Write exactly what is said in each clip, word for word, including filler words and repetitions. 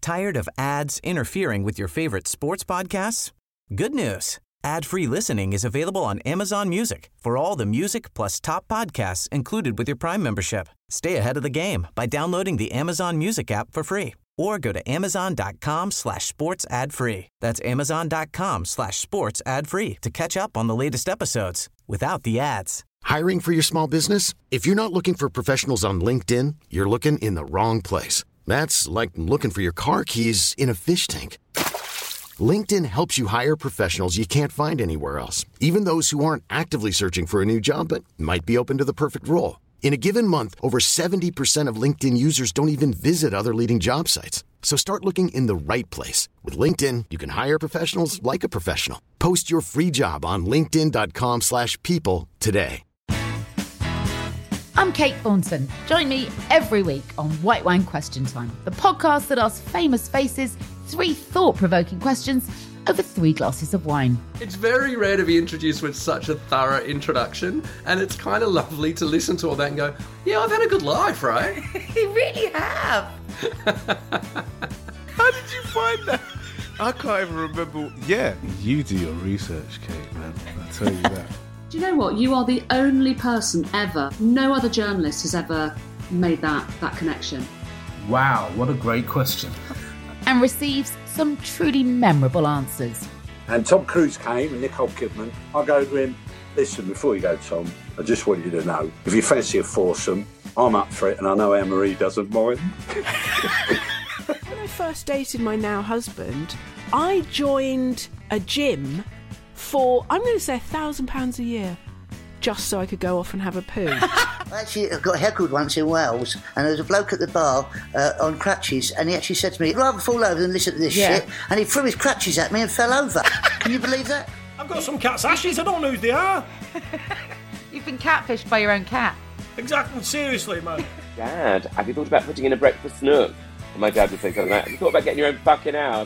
Tired of ads interfering with your favorite sports podcasts? Good news. Ad-free listening is available on Amazon Music for all the music plus top podcasts included with your Prime membership. Stay ahead of the game by downloading the Amazon Music app for free or go to amazon.com slash sports ad free. That's amazon.com slash sports ad free to catch up on the latest episodes without the ads. Hiring for your small business? If you're not looking for professionals on LinkedIn, you're looking in the wrong place. That's like looking for your car keys in a fish tank. LinkedIn helps you hire professionals you can't find anywhere else, even those who aren't actively searching for a new job but might be open to the perfect role. In a given month, over seventy percent of LinkedIn users don't even visit other leading job sites. So start looking in the right place. With LinkedIn, you can hire professionals like a professional. Post your free job on linkedin.com slash people today. I'm Kate Thornton. Join me every week on White Wine Question Time, the podcast that asks famous faces three thought-provoking questions over three glasses of wine. It's very rare to be introduced with such a thorough introduction, and it's kind of lovely to listen to all that and go, yeah, I've had a good life, right? You really have. How did you find that? I can't even remember. Yeah. You do your research, Kate, man. I'll tell you that. Do you know what? You are the only person ever, no other journalist has ever made that, that connection. Wow, what a great question. And receives some truly memorable answers. And Tom Cruise came and Nicole Kidman. I go to him, listen, before you go, Tom, I just want you to know, if you fancy a foursome, I'm up for it, and I know Anne-Marie doesn't mind. When I first dated my now husband, I joined a gym for, I'm going to say, a thousand pounds a year, just so I could go off and have a poo. Actually, I got heckled once in Wales, and there was a bloke at the bar uh, on crutches, and he actually said to me, I'd rather fall over than listen to this Yeah. shit, and he threw his crutches at me and fell over. Can you believe that? I've got some cat's ashes, I don't know who they are. You've been catfished by your own cat. Exactly, seriously, man. Dad, have you thought about putting in a breakfast nook? And my dad would say something like, have you thought about getting your own fucking house?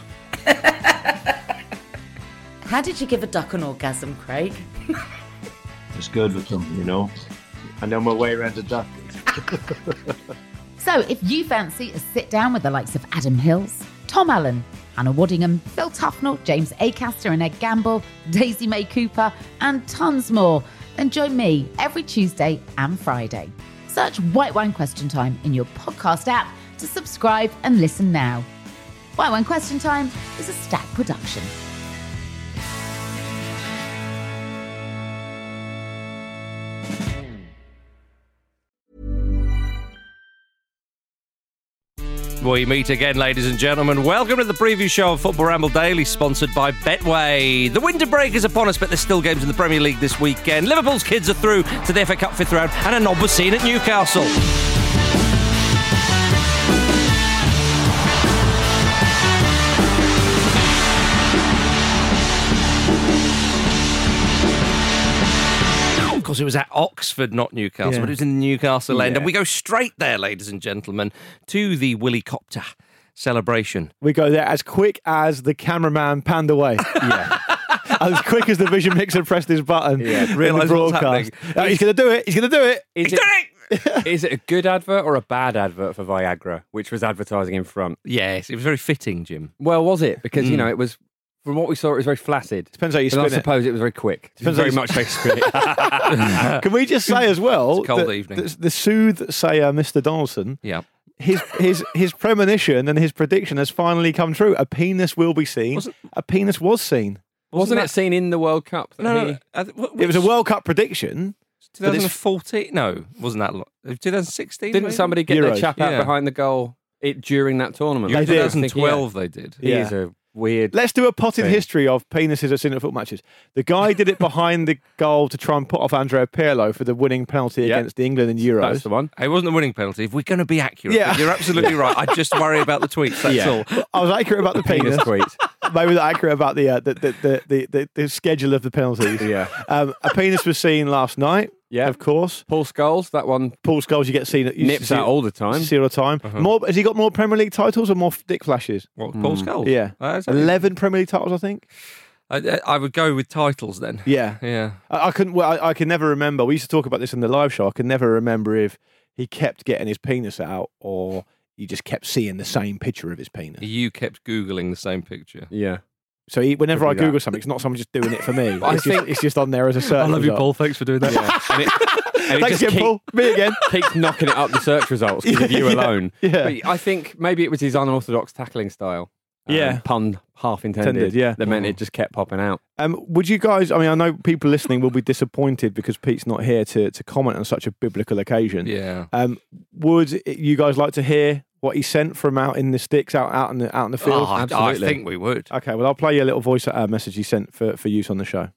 How did you give a duck an orgasm, Craig? It's good with them, you know. I know my way around a duck. So if you fancy a sit down with the likes of Adam Hills, Tom Allen, Hannah Waddingham, Phil Tufnell, James Acaster and Ed Gamble, Daisy May Cooper, and tons more, then join me every Tuesday and Friday. Search White Wine Question Time in your podcast app to subscribe and listen now. White Wine Question Time is a Stack production. We meet again, ladies and gentlemen. Welcome to the preview show of Football Ramble Daily, sponsored by Betway. The winter break is upon us, but there's still games in the Premier League this weekend. Liverpool's kids are through to the F A Cup fifth round, and a nod was seen at Newcastle. Of course, it was at Oxford, not Newcastle, Yeah. but it was in the Newcastle end. Yeah. And we go straight there, ladies and gentlemen, to the Willy Copter celebration. We go there as quick as the cameraman panned away. Yeah. As quick as the Vision Mixer pressed his button. Yeah, in the realise what's broadcast. happening. Uh, he's going to do it. He's going to do it. Is He's it, doing it. is it a good advert or a bad advert for Viagra, which was advertising in front? Yes, it was very fitting, Jim. Well, was it? Because, you Mm. know, it was, from what we saw, it was very flaccid. Depends how you But I spin it. suppose it was very quick. It was Depends how very you much very spin. Can we just say as well, It's a cold that evening. The, the soothsayer, Mister Donaldson, Yeah. his his his premonition and his prediction has finally come true. A penis will be seen. Wasn't- a penis was seen. Wasn't that- it seen in the World Cup? That No, no, he- no. Uh, wh- It was a which- World Cup prediction. twenty fourteen? No, wasn't that long? twenty sixteen? Didn't maybe? somebody get Euros. their chap out Yeah. behind the goal it, during that tournament? They In did. twenty twelve they did. He Yeah. is a weird... Let's do a potted thing. history of penises at seen at football matches. The guy did it behind the goal to try and put off Andrea Pirlo for the winning penalty Yeah. against England in Euros. That's the one. It wasn't a winning penalty. If we're going to be accurate, Yeah. but you're absolutely right. I just worry about the tweets, that's Yeah. all. I was accurate about the Penis penis. tweet. Maybe not accurate about the, uh, the, the, the, the, the, the schedule of the penalties. Yeah. Um, a penis was seen last night. Yeah. Of course. Paul Scholes, that one Paul Scholes, you get seen at you nips see out all the time. See all the time. Uh-huh. More has he got more Premier League titles or more dick flashes? What, Paul Mm. Scholes? Yeah, Uh, is that- eleven Premier League titles, I think. I, I would go with titles then. Yeah, Yeah. I, I couldn't. Well, I, I can never remember. We used to talk about this in the live show. I can never remember if he kept getting his penis out or you just kept seeing the same picture of his penis. You kept Googling the same picture. Yeah. So he, whenever I Could be Google that. something, it's not someone just doing it for me. I It's, think- just, it's just on there as a search. I love you, result. Paul. Thanks for doing that. Yeah. And it, and it Thanks just again, keep- Paul. Me again. keeps knocking it up the search results because of you Yeah. alone. Yeah. But I think maybe it was his unorthodox tackling style. Um, Yeah. Pun half intended. Intended, yeah. That meant it just kept popping out. Um, would you guys? I mean, I know people listening will be disappointed because Pete's not here to to comment on such a biblical occasion. Yeah. Um, would you guys like to hear what he sent from out in the sticks, out out in the out in the field? Oh, I- I Absolutely. think we would. Okay, well, I'll play you a little voice uh, message he sent for for use on the show.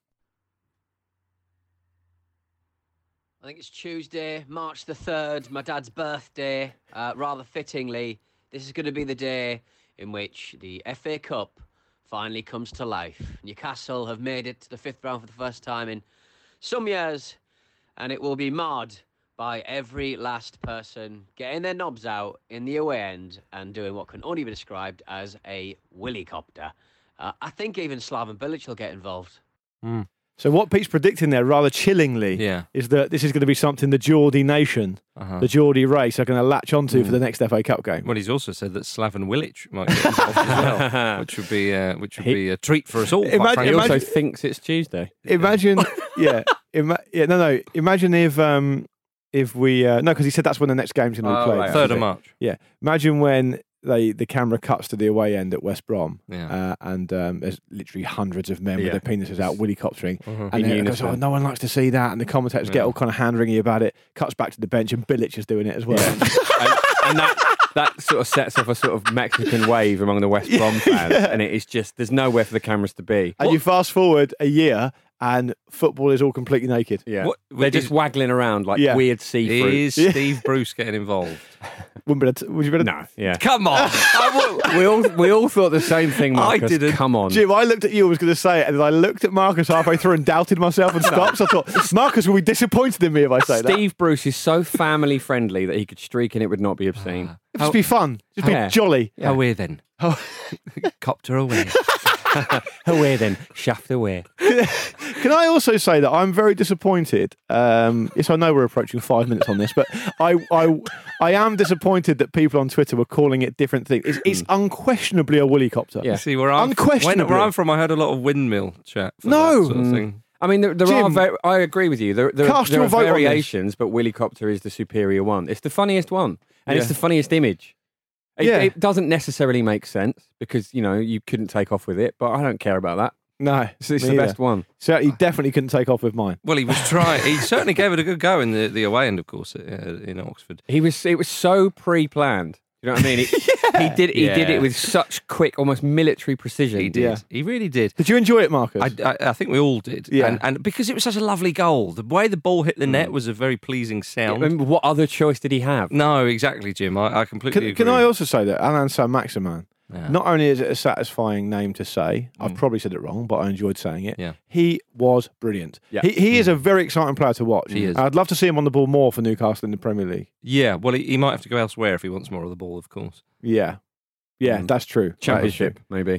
I think it's Tuesday, March the third, my dad's birthday. Uh, rather fittingly, this is going to be the day in which the F A Cup finally comes to life. Newcastle have made it to the fifth round for the first time in some years, and it will be marred by every last person getting their knobs out in the away end and doing what can only be described as a willycopter. Uh, I think even Slaven Bilic will get involved. Mm. So what Pete's predicting there, rather chillingly, Yeah. is that this is going to be something the Geordie nation, Uh-huh. the Geordie race, are going to latch onto Mm. for the next F A Cup game. Well, he's also said that Slaven Bilic might get involved as well, which would be uh, which would be a treat for us all. quite Imagine- frankly. He also Imagine- thinks it's Tuesday. Imagine, yeah, ima- yeah, no, no. Imagine if, um, if we, uh, no, because he said that's when the next game's going to be Oh, played. right, Third Is of it? March. Yeah. Imagine when they the camera cuts to the away end at West Brom, Yeah. uh, and um, there's literally hundreds of men Yeah. with their penises out willycoptering, Mhm. and In then it goes, unison. "Oh, no one likes to see that," and the commentators get Yeah. all kind of hand wringy about it. Cuts back to the bench, and Bilic is doing it as well. and, and that that sort of sets off a sort of Mexican wave among the West Brom fans, Yeah. and it is just there's nowhere for the cameras to be. And you fast forward a year, and football is all completely naked. Yeah, What- they're just is- waggling around like Yeah. weird sea fruit. Is Yeah. Steve Bruce getting involved? Wouldn't be able to- would you better? No, yeah. Come on. I will- we all we all thought the same thing, I Marcus. didn't. Come on. Jim, I looked at you, I was going to say it, and then I looked at Marcus halfway through and doubted myself and stopped. So I thought, Marcus will be disappointed in me if I say that. Steve Bruce is so family friendly that he could streak and it would not be obscene. It'd just be fun. Just be Yeah. jolly. Away then. Copter away. Away then, shaft away. Can I also say that I'm very disappointed? Um, yes, I know we're approaching five minutes on this, but I, I, I am disappointed that people on Twitter were calling it different things. It's, it's unquestionably a willycopter. Yeah. See, where I'm, Unquestionably. when, where I'm from, I heard a lot of windmill chat. For No. that sort of thing. I mean, there, there Jim, are. Ver- I agree with you. There, there, cast there your are vote on this. variations, but Willycopter is the superior one. It's the funniest one, and it's Yeah. the funniest image. It, Yeah. it doesn't necessarily make sense because you know you couldn't take off with it, but I don't care about that. No, It's, it's me the either. best one. So he definitely couldn't take off with mine. Well, he was trying. He certainly gave it a good go in the, the away end, of course, uh, in Oxford. He was. It was so pre-planned. You know what I mean? It, He did. He did Yeah. it with such quick, almost military precision. He did. Yeah. He really did. Did you enjoy it, Marcus? I, I, I think we all did. Yeah. And, and because it was such a lovely goal, the way the ball hit the net was a very pleasing sound. I mean, what other choice did he have? No, exactly, Jim. I, I completely Can, agree. can I also say that Alan Saint-Maximin, Yeah. not only is it a satisfying name to say, I've probably said it wrong, but I enjoyed saying it. Yeah. He was brilliant. Yeah. He, he is a very exciting player to watch. He is. I'd love to see him on the ball more for Newcastle in the Premier League. Yeah, well, he, he might have to go elsewhere if he wants more of the ball, of course. Yeah. Yeah, Mm. that's true. Championship, maybe.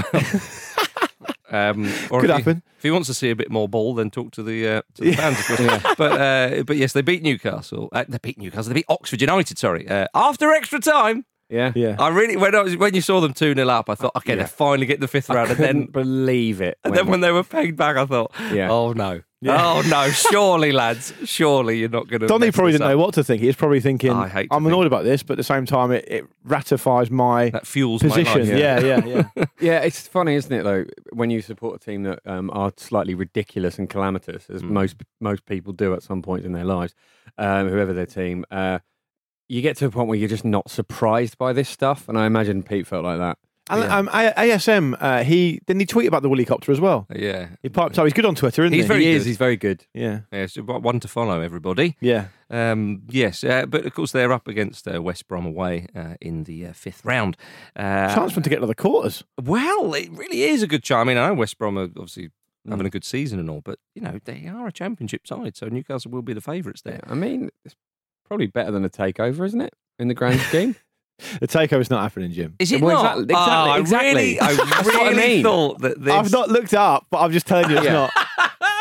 Um, or Could if he, happen. if he wants to see a bit more ball, then talk to the, uh, to the fans, of course. But uh, but yes, they beat Newcastle. Uh, they beat Newcastle. They beat Oxford United. Sorry, uh, after extra time. Yeah, yeah. I really when I was, when you saw them two nil up, I thought, okay, Yeah. they're finally getting the fifth I round, and couldn't then believe it. and then when they were pegged back, I thought, Yeah. oh no, Yeah. oh no, surely lads, surely you're not going to. Donny probably didn't know what to think. He was probably thinking, I hate to I'm think- annoyed about this, but at the same time, it, it ratifies my That fuels my position. life. Yeah, yeah, yeah. Yeah, it's funny, isn't it? Though, when you support a team that um, are slightly ridiculous and calamitous, as Mm. most most people do at some point in their lives, um, whoever their team, uh, you get to a point where you're just not surprised by this stuff. And I imagine Pete felt like that. And Yeah. um, A- ASM, uh, he didn't he tweet about the Willycopter as well? Yeah, He piped up. He's good on Twitter, isn't He's he? very he is. good. He's very good. Yeah, yeah, so one to follow, everybody. yeah. Um, yes, uh, but of course they're up against uh, West Brom away uh, in the uh, fifth round. Uh, Chance for him to get to the quarters. Well, it really is a good chance. I mean, I know West Brom are obviously having a good season and all, but you know they are a championship side, so Newcastle will be the favourites there. I mean, it's probably better than a takeover, isn't it? In the grand scheme. The takeover's not happening, Jim. Is it Well, not? exactly- Oh, exactly, I exactly. really, I That's what I really mean. thought that this. I've not looked it up, but I'm just telling you it's Yeah. not.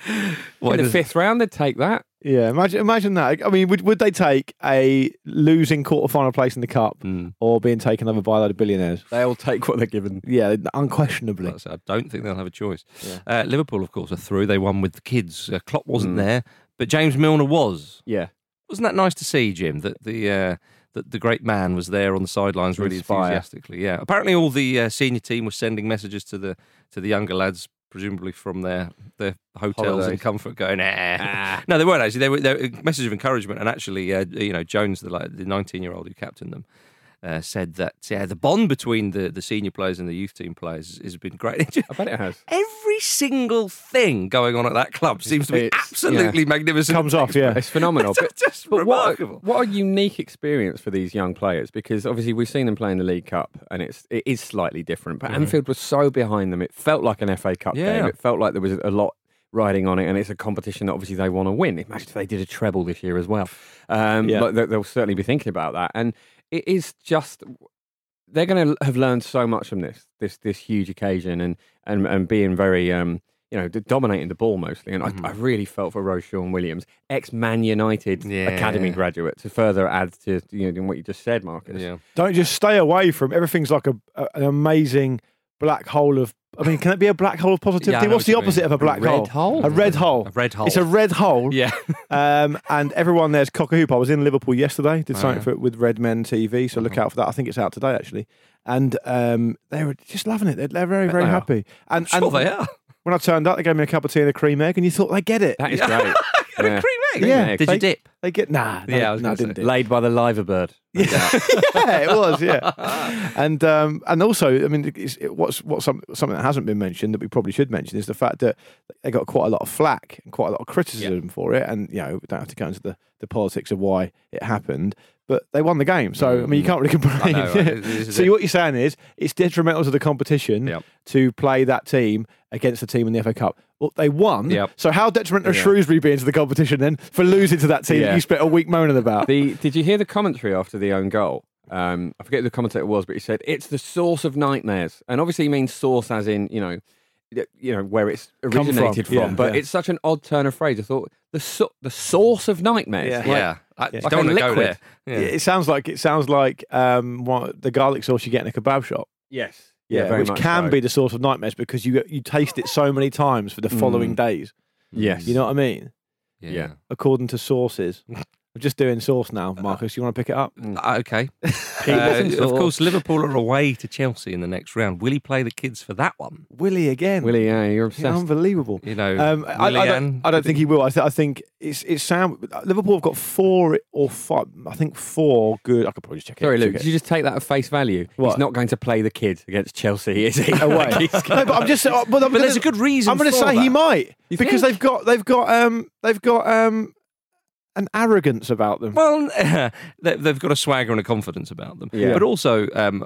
What, in the fifth round, they'd take that. Yeah, imagine imagine that. I mean, would would they take a losing quarterfinal place in the cup Mm. or being taken over by a load of billionaires? They'll take what they're given. Yeah, unquestionably. That's- I don't think they'll have a choice. Uh, Liverpool, of course, are through. They won with the kids. Uh, Klopp wasn't Mm. there, but James Milner was. Yeah. Wasn't that nice to see, Jim? That the uh, that the great man was there on the sidelines, really Inspire. enthusiastically. Yeah. Apparently, all the uh, senior team was sending messages to the to the younger lads, presumably from their their hotels Holidays. in comfort, going, ah. No, they weren't actually. They were, they were a message of encouragement, and actually, uh, you know, Jones, the like, the nineteen-year-old who captained them, uh, said that yeah, the bond between the, the senior players and the youth team players has been great. I bet it has. Every single thing going on at that club seems to be It's- absolutely yeah. magnificent. Comes off, yeah. It's phenomenal. It's just But what, remarkable. what a unique experience for these young players, because obviously we've seen them play in the League Cup and it's it is slightly different. But Mhm. Anfield was so behind them; it felt like an F A Cup Yeah. game. It felt like there was a lot riding on it, and it's a competition that obviously they want to win. Imagine if they did a treble this year as well. Um, Yeah. but they- they'll certainly be thinking about that, and it is just. They're going to have learned so much from this, this, this huge occasion, and and and being very, um, you know, dominating the ball mostly. And Mhm. I, I really felt for Rosean Williams, ex-Man United Yeah. academy graduate, to further add to you know what you just said, Marcus. Yeah. Don't just stay away from everything's like a, a an amazing black hole of. I mean, can it be a black hole of Yeah, I positivity? know What's what the you opposite mean. of a black red hole? hole? A red hole. A red hole. It's a red hole. Yeah. Um, and everyone there's cock a hoop. I was in Liverpool yesterday. Did Oh, something yeah. for it with Red Men T V, so look Uh-huh. out for that. I think it's out today actually. And um, they were just loving it. They're, they're very, Bet very they are. happy. And, Sure and they are. when I turned up, they gave me a cup of tea and a cream egg, and you thought they get it. That is great. Had a Yeah. cream egg. Yeah. Did They- you dip? They get nah. No, Yeah, I was no, I gonna didn't. say. do. Laid by the liver bird. Yeah, yeah, it was. Yeah, and um, and also, I mean, it's, it, what's what's some, something that hasn't been mentioned that we probably should mention is the fact that they got quite a lot of flack and quite a lot of criticism for it, and you know, we don't have to go into the, the politics of why it happened, but they won the game, so I mean, you can't really complain. I know, right? This is So it. what you're saying is it's detrimental to the competition Yep. to play that team against the team in the F A Cup. Well, they won. Yep. So how detrimental is Yeah. Shrewsbury being to the competition then for losing to that team that Yeah. you spent a week moaning about? The did you hear the commentary after the own goal? Um, I forget who the commentator was, but he said it's the source of nightmares, and obviously he means source as in you know, y- you know where it's from, originated from. yeah, but yeah. it's such an odd turn of phrase. I thought the so- the source of nightmares. Yeah. Like, Yeah. I Yeah. don't Like a want to go liquid. there. Yeah. It sounds like it sounds like um, what, the garlic sauce you get in a kebab shop. Yes. Yeah, very which much can so. be the source of nightmares because you you taste it so many times for the following Mm. days. Yes. You know what I mean? Yeah. According to sources. I'm just doing sauce now, Marcus. You want to pick it up? Uh, okay. Keep Uh, listening to of all. course, Liverpool are away to Chelsea in the next round. Will he play the kids for that one? Willie again. Willie, yeah, you're Yeah, obsessed. unbelievable. You know, Um, I, I, Willian? don't, I don't think he will. I, th- I think it's it's sound. Liverpool have got four or five. I think four good. I could probably just check it. Sorry, check Luke. it. Did you just take that at face value? What? He's not going to play the kid against Chelsea, is he? Away. Like, he's no, but I'm just. But, I'm But gonna, there's a good reason. I'm going to for say that. he might You because think? they've got they've got um they've got um an arrogance about them. Well, they- they've got a swagger and a confidence about them. Yeah. But also, um,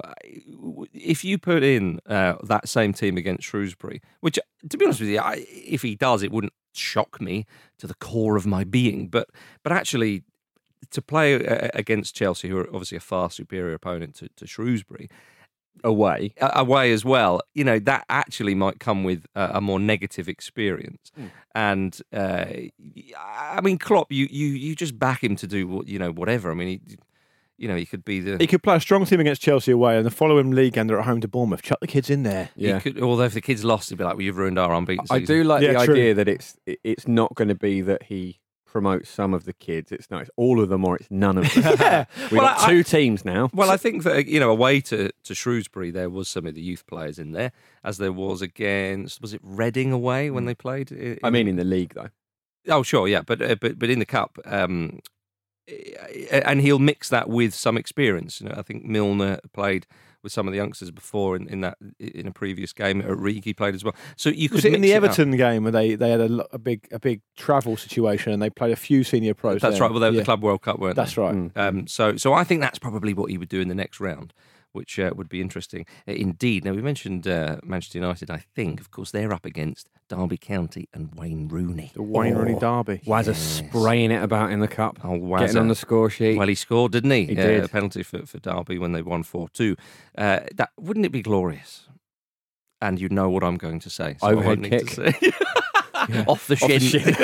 if you put in uh, that same team against Shrewsbury, which, to be honest with you, I, if he does, it wouldn't shock me to the core of my being. But but actually, to play uh, against Chelsea, who are obviously a far superior opponent to, to Shrewsbury, away. uh, away as well, you know, that actually might come with a, a more negative experience. Mm. And uh, I mean, Klopp, you, you you just back him to do what you know, whatever. I mean, he, you know, he could be the. He could play a strong team against Chelsea away, and the following league game they're at home to Bournemouth. Chuck the kids in there. he Yeah. could, although if the kids lost, he'd be like, "Well, you've ruined our unbeaten I season." do like Yeah, the true. idea that it's it- it's not going to be that he promotes some of the kids. It's not. It's all of them, or it's none of them. Yeah. We've Well, got I- two teams now. Well, I think that, you know, away to, to Shrewsbury, there was some of the youth players in there, as there was against, was it Reading away when they played? in- I mean, in the league though. Oh, sure, yeah, but uh, but but in the cup, um, and he'll mix that with some experience. You know, I think Milner played with some of the youngsters before in, in that in a previous game. Origi played as well. So you could Was it in mix the it up. Everton game where they, they had a, lo- a big a big travel situation and they played a few senior pros? That's there. right. Well, they were Yeah. the Club World Cup, weren't That's they? right. Mm. Um, so, so I think that's probably what he would do in the next round, which uh, would be interesting uh, indeed. Now we mentioned uh, Manchester United. I think, of course, they're up against Derby County and Wayne Rooney. The Wayne Rooney derby. Wazza Yes. spraying it about in the cup, Oh, Wazza. getting on the score sheet. Well, he scored, didn't he? He Uh, did. A penalty for, for Derby when they won four two. Uh, that wouldn't it be glorious? And you know what I'm going to say. So I Overhead won't need to say. off the shin. Off the shin.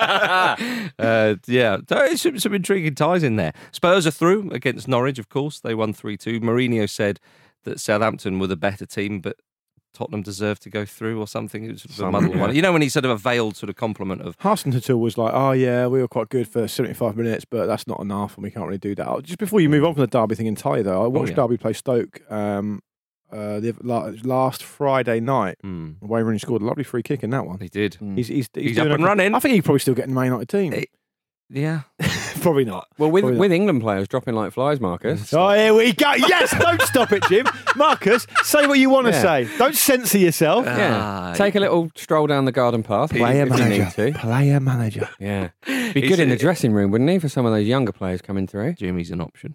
uh, yeah, so some, some intriguing ties in there. Spurs are through against Norwich, of course. They won three two. Mourinho said that Southampton were the better team, but Tottenham deserved to go through or something. It was sort of a muddled yeah. one. You know, when he sort of a veiled sort of compliment of... Hasenhuttl was like, oh yeah, we were quite good for seventy-five minutes, but that's not enough and we can't really do that. Just before you move on from the Derby thing entirely, though, I watched yeah. Derby play Stoke um, uh, the la- last Friday night. Mm. Wayne Rooney scored a lovely free kick in that one. He did. He's, he's, he's, He's doing up and okay. running. I think he'd probably still get in the Man United team. It- yeah. Probably not. Well, with Probably with not. England players dropping like flies, Marcus. Oh, here we go. Yes, don't stop it, Jim. Marcus, say what you want to Yeah. say. Don't censor yourself. Yeah. Ah, Take a little stroll down the garden path. Player if you manager. need to. Player manager. Yeah. Be He's good in a- the dressing room, wouldn't he, for some of those younger players coming through? Jimmy's an option.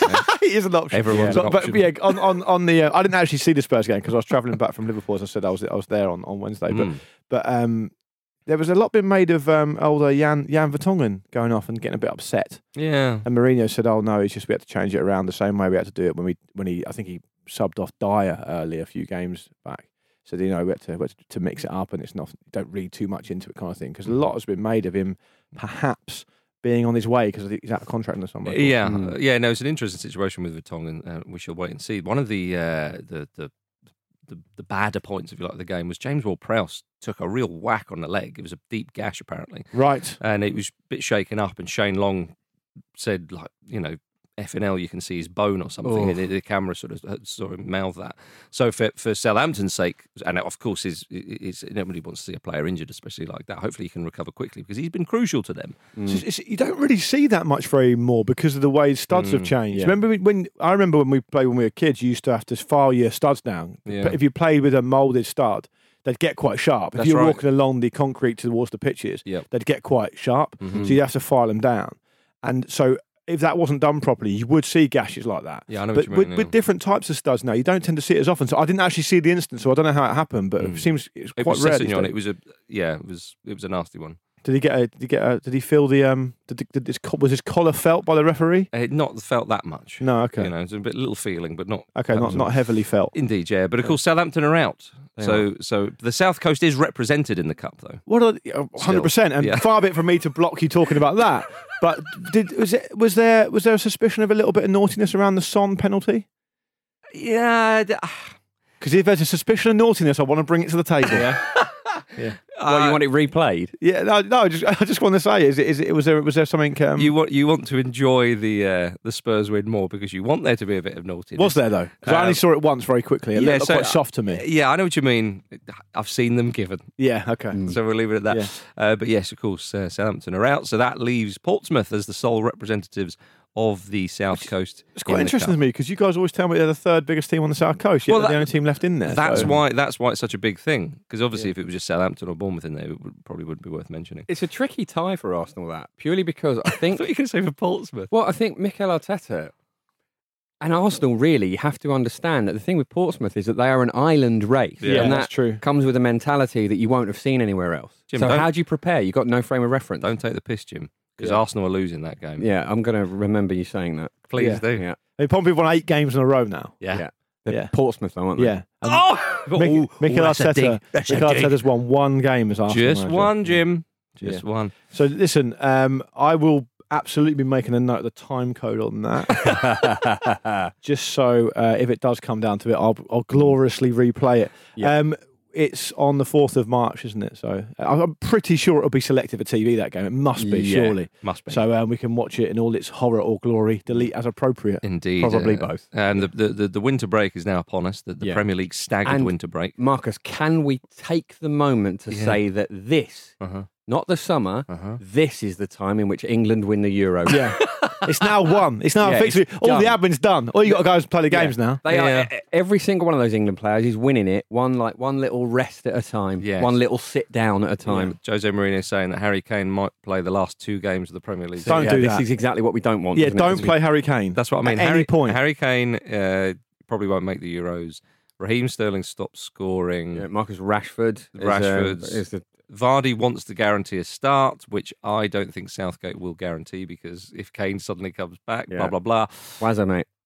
It is an option. Everyone's but, an but option. yeah, on on, on the uh, I didn't actually see the Spurs game because I was travelling back from Liverpool. As I said, I was I was there on, on Wednesday. But Mm. but um, there was a lot been made of um, older Jan Jan Vertonghen going off and getting a bit upset. Yeah. And Mourinho said, "Oh no, it's just we had to change it around the same way we had to do it when we when he I think he subbed off Dyer early a few games back." So you know we had to we had to mix it up and it's not don't read too much into it kind of thing because a lot has been made of him perhaps being on his way because he's out of contract in the summer. Yeah, Mm. uh, yeah. No, it's an interesting situation with Vertonghen, and uh, we shall wait and see. One of the uh, the, the the the badder points, if you like, of the game was James Ward-Prowse took a real whack on the leg. It was a deep gash apparently, Right. and it was a bit shaken up. And Shane Long said, like, you know, F N L, you can see his bone or something. Oh. And the, the camera sort of sort of mouthed that. So for for Southampton's sake, and of course, is is nobody wants to see a player injured, especially like that. Hopefully, he can recover quickly because he's been crucial to them. It's just- it's- you don't really see that much very more because of the way studs have Mm, changed. yeah. Remember when, when I remember when we played when we were kids, you used to have to file your studs down. Yeah. If you played with a moulded stud, they'd get quite sharp. If That's you were right. walking along the concrete towards the pitches, Yep. they'd get quite sharp. Mhm. So you have to file them down. And so if that wasn't done properly, you would see gashes like that. Yeah, I know but what you with, mean, with yeah. different types of studs now, you don't tend to see it as often. So I didn't actually see the instance, so I don't know how it happened, but Mm. it seems it's It quite was rare. these Sessegnon. days. It was a yeah. It was it was a nasty one. Did he get a? Did he get a? Did he feel the um? Did, did his, co- was his collar felt by the referee? It had not felt that much. No, okay. You know, it's a bit little feeling, but not Okay, that not was not all. heavily felt. Indeed, yeah. But of course, Southampton are out. They so so the South Coast is represented in the cup, though. What are hundred percent? And yeah. far be it from me to block you talking about that. But did was it was there was there a suspicion of a little bit of naughtiness around the Son penalty? Yeah. Because if there's a suspicion of naughtiness, I want to bring it to the table. Yeah. yeah. Well, you want it replayed? Yeah. No, no. I just I just want to say, is it is it was there was there something? Um, You want you want to enjoy the uh, the Spurs win more because you want there to be a bit of naughtiness. was there though? Because I only Um, saw it once very quickly. It yeah, looked so- quite soft to me. Yeah, I know what you mean. I've seen them given. Yeah. Okay. So we'll leave it at that. Yeah. Uh, but yes, of course, uh, Southampton are out. So that leaves Portsmouth as the sole representatives of the South Coast. It's quite in the interesting cup. to me because you guys always tell me they're the third biggest team on the South Coast. Yet Well, they're that- the only team left in there. That's so- why. That's why it's such a big thing. Because obviously, Yeah. if it was just Southampton or Bournemouth in there, it would, probably wouldn't be worth mentioning. It's a tricky tie for Arsenal, that, purely because I think... I thought you could say for Portsmouth. Well, I think Mikel Arteta and Arsenal really have to understand that the thing with Portsmouth is that they are an island race. Yeah, and that's that true. comes with a mentality that you won't have seen anywhere else. Jim, so don't- how do you prepare? You've got no frame of reference. Don't take the piss, Jim, because Yeah. Arsenal are losing that game. Yeah, I'm going to remember you saying that. Please Yeah. do. Yeah. They've probably won eight games in a row now. Yeah. Yeah. They're Yeah. Portsmouth, though, aren't they? Yeah. And Oh, Mikel Ooh, Mikel that's a Arteta. dig. That's a Mikel dig. Arteta's won one game as Arsenal Just manager. one, Jim. Just Yeah. one. So listen, um, I will absolutely be making a note of the time code on that, just so uh, if it does come down to it, I'll, I'll gloriously replay it. Yeah. Um, it's on the fourth of March, isn't it? So uh, I'm pretty sure it'll be selected for T V that game. It must be, Yeah. surely. Must be. So um, we can watch it in all its horror or glory, delete as appropriate. Indeed. Probably uh, both. And the, the, the, the winter break is now upon us, the, the Yeah. Premier League staggered And- winter break. Marcus, can we take the moment to Yeah. say that this, Uh-huh. not the summer, Uh-huh. this is the time in which England win the Euro? Yeah. It's now won. It's now Yeah, officially. it's All the done. admin's done. All you got to go is play the games now. They Yeah. are, e- every single one of those England players is winning it one like one little rest at a time, Yes. one little sit down at a time. Jose Mourinho saying that Harry Kane might play the last two games of the Premier League. Don't Yeah, do this that. is exactly what we don't want. Yeah, isn't it? don't Because we- play Harry Kane. That's what I mean. At Harry, any point. Harry Kane uh, probably won't make the Euros. Raheem Sterling stopped scoring. Yeah, Marcus Rashford. is, uh, Rashford's- is the Vardy wants to guarantee a start, which I don't think Southgate will guarantee because if Kane suddenly comes back, Yeah. blah, blah, blah. Wazza, mate.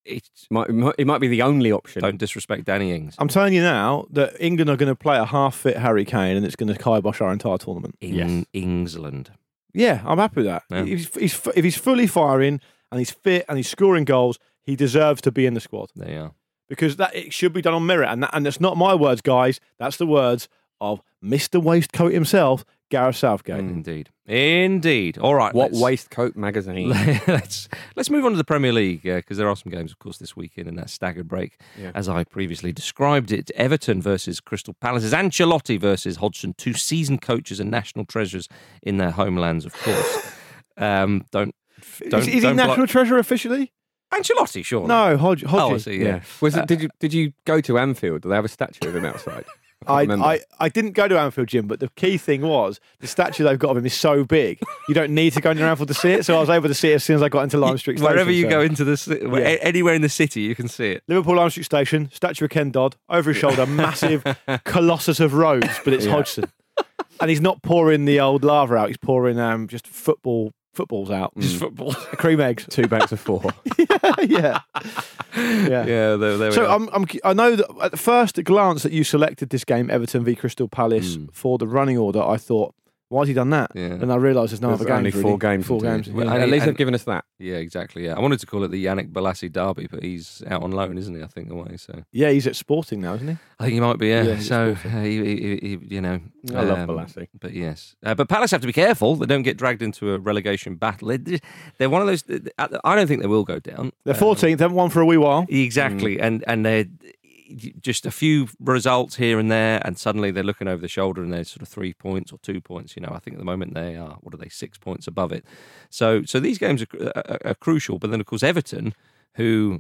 it might, it might be the only option. Don't disrespect Danny Ings. I'm telling you now that England are going to play a half-fit Harry Kane, and it's going to kibosh our entire tournament. In yes. England. Yeah, I'm happy with that. Yeah. If, he's, if he's fully firing and he's fit and he's scoring goals, he deserves to be in the squad. There you are. Because that it should be done on merit, and that, and that's not my words, guys. That's the words of Mister Waistcoat himself, Gareth Southgate. Mm, indeed. Indeed. All right. What Waistcoat magazine? let's, let's move on to the Premier League, because uh, there are some games, of course, this weekend in that staggered break. Yeah. As I previously described it, Everton versus Crystal Palace, Ancelotti versus Hodgson, two seasoned coaches and national treasures in their homelands, of course. um, don't, don't, is, is don't he national blo- treasure officially? Ancelotti, sure. No, Hodge. Hodgie. Oh, I see, yeah. yeah. Was it? Did you did you go to Anfield? Do they have a statue of him outside? I, I, I didn't go to Anfield, Jim, but the key thing was the statue they've got of him is so big, you don't need to go near Anfield to see it. So I was able to see it as soon as I got into Lime Street Station. Wherever you so. go into the city, yeah. anywhere in the city, you can see it. Liverpool Lime Street Station, statue of Ken Dodd, over his shoulder, massive colossus of Rhodes, but it's yeah. Hodgson. And he's not pouring the old lava out, he's pouring um, just football footballs out. Just football. Cream eggs. Two bags of four. yeah, yeah. Yeah, yeah there, there we so go. I'm, I'm, I know that at the first glance that you selected this game, Everton v Crystal Palace, mm. for the running order, I thought, why has he done that? Yeah. And I realised there's no there's other games. Only really. four games. Four games. Well, yeah. At least and, they've given us that. Yeah, exactly. Yeah, I wanted to call it the Yannick Bolasie derby, but he's out on loan, isn't he? I think away. So yeah, he's at Sporting now, isn't he? I think he might be. Yeah. yeah so uh, he, he, he, you know, I um, love Bolasie, but yes, uh, but Palace have to be careful. They don't get dragged into a relegation battle. They're, they're one of those. I don't think they will go down. They're fourteenth. They haven't won for a wee while. Exactly, mm. and and they're. Just a few results here and there, and suddenly they're looking over the shoulder and they're sort of three points or two points. You know, I think at the moment they are, what are they, six points above it. So so these games are, are, are crucial. But then, of course, Everton, who,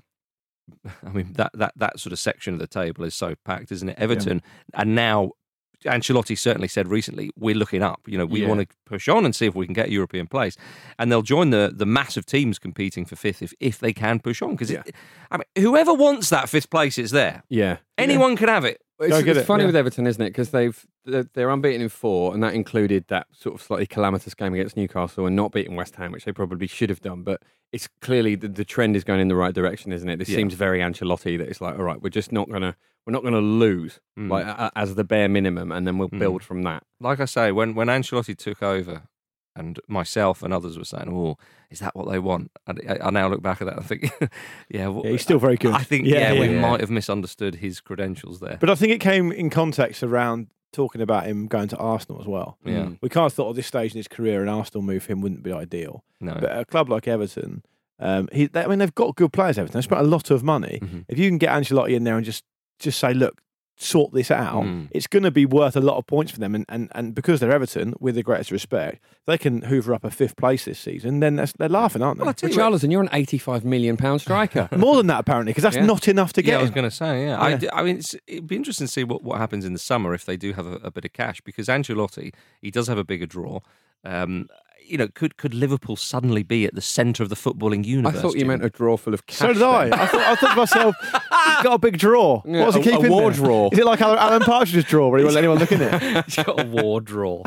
I mean, that, that, that sort of section of the table is so packed, isn't it? Everton, yeah. and now Ancelotti certainly said recently, we're looking up. You know, we yeah. want to push on and see if we can get a European place. And they'll join the, the massive teams competing for fifth if, if they can push on. Because, yeah. I mean, whoever wants that fifth place is there. Yeah. Anyone yeah. can have it. It's, it's it. funny yeah. with Everton, isn't it? Because they've they're unbeaten in four, and that included that sort of slightly calamitous game against Newcastle and not beating West Ham, which they probably should have done. But it's clearly the, the trend is going in the right direction, isn't it? This yeah. seems very Ancelotti. That it's like, all right, we're just not gonna we're not gonna lose mm. like a, as the bare minimum, and then we'll mm. build from that. Like I say, when when Ancelotti took over, and myself and others were saying, "Oh, is that what they want?" And I, I now look back at that and think, "Yeah, well, yeah, he's still very good." I think, yeah, yeah, yeah we yeah. might have misunderstood his credentials there. But I think it came in context around talking about him going to Arsenal as well. Yeah, we can't thought at this stage in his career an Arsenal move for him wouldn't be ideal. No, but a club like Everton, um, he, they, I mean, they've got good players. Everton, they've spent a lot of money. Mm-hmm. If you can get Ancelotti in there and just just say, look, sort this out, mm. it's going to be worth a lot of points for them. And, and, and because they're Everton, with the greatest respect, they can hoover up a fifth place this season, then that's, they're laughing, aren't they? Well, you Charlton, you're an eighty-five million pound striker. More than that, apparently, because that's yeah. not enough to get. Yeah, I was going to say, yeah. yeah. I, I mean, it's, it'd be interesting to see what, what happens in the summer if they do have a, a bit of cash, because Ancelotti, he does have a bigger draw. Um, you know, could could Liverpool suddenly be at the centre of the footballing universe? I thought you Jim? meant a draw full of cash. So did I. I thought, I thought to myself, he's got a big draw. Yeah, what was he a, keeping a war there? draw. Is it like Alan, Alan Partridge's draw where he won't let anyone look in it? He's got a war draw.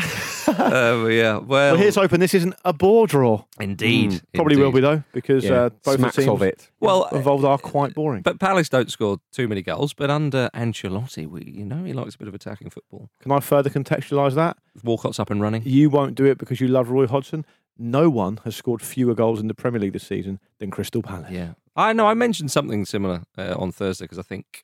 uh, yeah, well, well, here's hoping this isn't a bore draw. Indeed. Mm, probably indeed. will be, though, because yeah. uh, both Smacks the teams of it. well, involved are quite boring. But Palace don't score too many goals, but under Ancelotti, we, you know, he likes a bit of attacking football. Can I further contextualise that? Walcott's up and running. You won't do it because you love Roy Hodgson. No one has scored fewer goals in the Premier League this season than Crystal Palace. Yeah, I know. I mentioned something similar uh, on Thursday because I think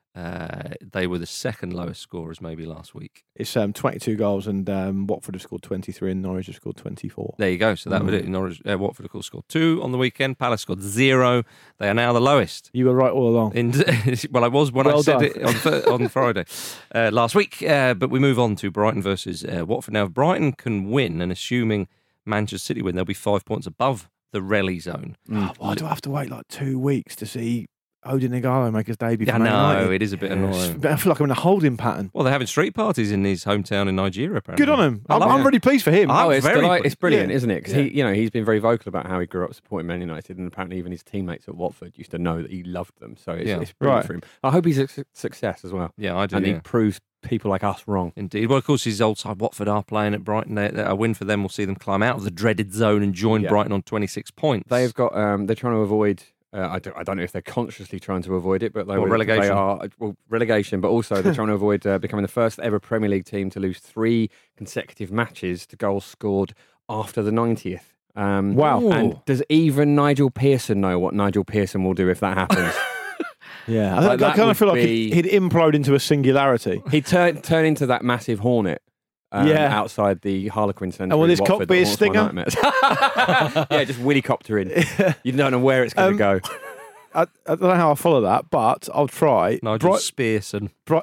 uh, they were the second lowest scorers maybe last week. It's um, twenty-two goals, and um, Watford have scored twenty-three, and Norwich have scored twenty-four. There you go. So that mm. was it. Norwich, uh, Watford of course scored two on the weekend. Palace scored zero. They are now the lowest. You were right all along. In, well, I was when well I said done. it on, on Friday uh, last week. Uh, but we move on to Brighton versus uh, Watford. Now, if Brighton can win, and assuming Manchester City win, they'll be five points above the rele zone. Mm. Oh, why do I have to wait like two weeks to see Odin Igalo make his debut? Yeah, for Man no, United? it is a bit annoying. I feel like I'm in a holding pattern. Well, they're having street parties in his hometown in Nigeria, apparently. Good on him. I'm, I'm really pleased for him. Oh, I'm it's, very delight- it's brilliant, yeah. isn't it? Because yeah. he, you know, he's been very vocal about how he grew up supporting Man United, and apparently even his teammates at Watford used to know that he loved them. So it's, Yeah. it's brilliant Right. for him. I hope he's a su- success as well. Yeah, I do. And yeah. he proves people like us wrong. Indeed. Well, of course, his old side Watford are playing at Brighton. They, they, a win for them will see them climb out of the dreaded zone and join Yeah. Brighton on twenty-six points. They've got. Um, they're trying to avoid Uh, I, don't, I don't know if they're consciously trying to avoid it, but they, Or were- relegation. they are well, relegation. But also they're trying to avoid uh, becoming the first ever Premier League team to lose three consecutive matches to goals scored after the ninetieth. Um, Wow. And Ooh. does even Nigel Pearson know what Nigel Pearson will do if that happens? Yeah, I, Like, think, I that kind would of feel like be- he'd, he'd implode into a singularity. He'd turn turn into that massive hornet. Um, Yeah. outside the Harlequin Centre. And will in his cock Watford be that a haunts my stinger? nightmares. Yeah, just willy coptering. You don't know where it's going to Um, go. I, I don't know how I follow that, but I'll try. Nigel Bright- Spearson. Bright-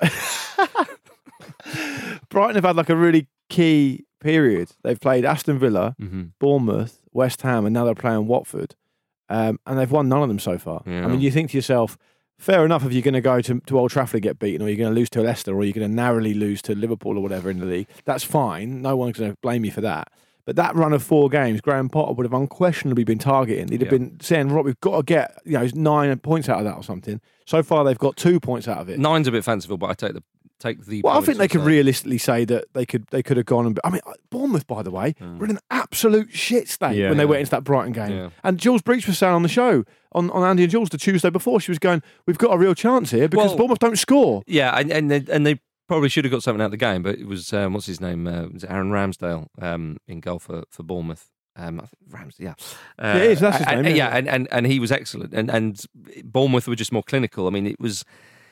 Brighton have had like a really key period. They've played Aston Villa, Mhm. Bournemouth, West Ham, and now they're playing Watford. Um, and they've won none of them so far. Yeah. I mean, you think to yourself, fair enough if you're going to go to, to Old Trafford and get beaten, or you're going to lose to Leicester, or you're going to narrowly lose to Liverpool or whatever in the league. That's fine. No one's going to blame you for that. But that run of four games, Graham Potter would have unquestionably been targeting. He'd have Yeah. been saying, right, we've got to get you know nine points out of that or something. So far, they've got two points out of it. Nine's a bit fanciful, but I take the take the. Well, I points think they and could say- realistically say that they could they could have gone and. I mean, Bournemouth, by the way, were in an absolute shit state Yeah. when they Yeah. went into that Brighton game. Yeah. And Jules Breach was saying on the show on, on Andy and Jules the Tuesday before, she was going, "We've got a real chance here because Well- Bournemouth don't score." Yeah, and and they, and they probably should have got something out of the game, but it was um, what's his name? Uh, was it Aaron Ramsdale um, in goal for for Bournemouth. Um, I think Ramsdale, yeah, uh, Yeah, it is, that's his and- name, Yeah, isn't and, and and he was excellent, and and Bournemouth were just more clinical. I mean, it was.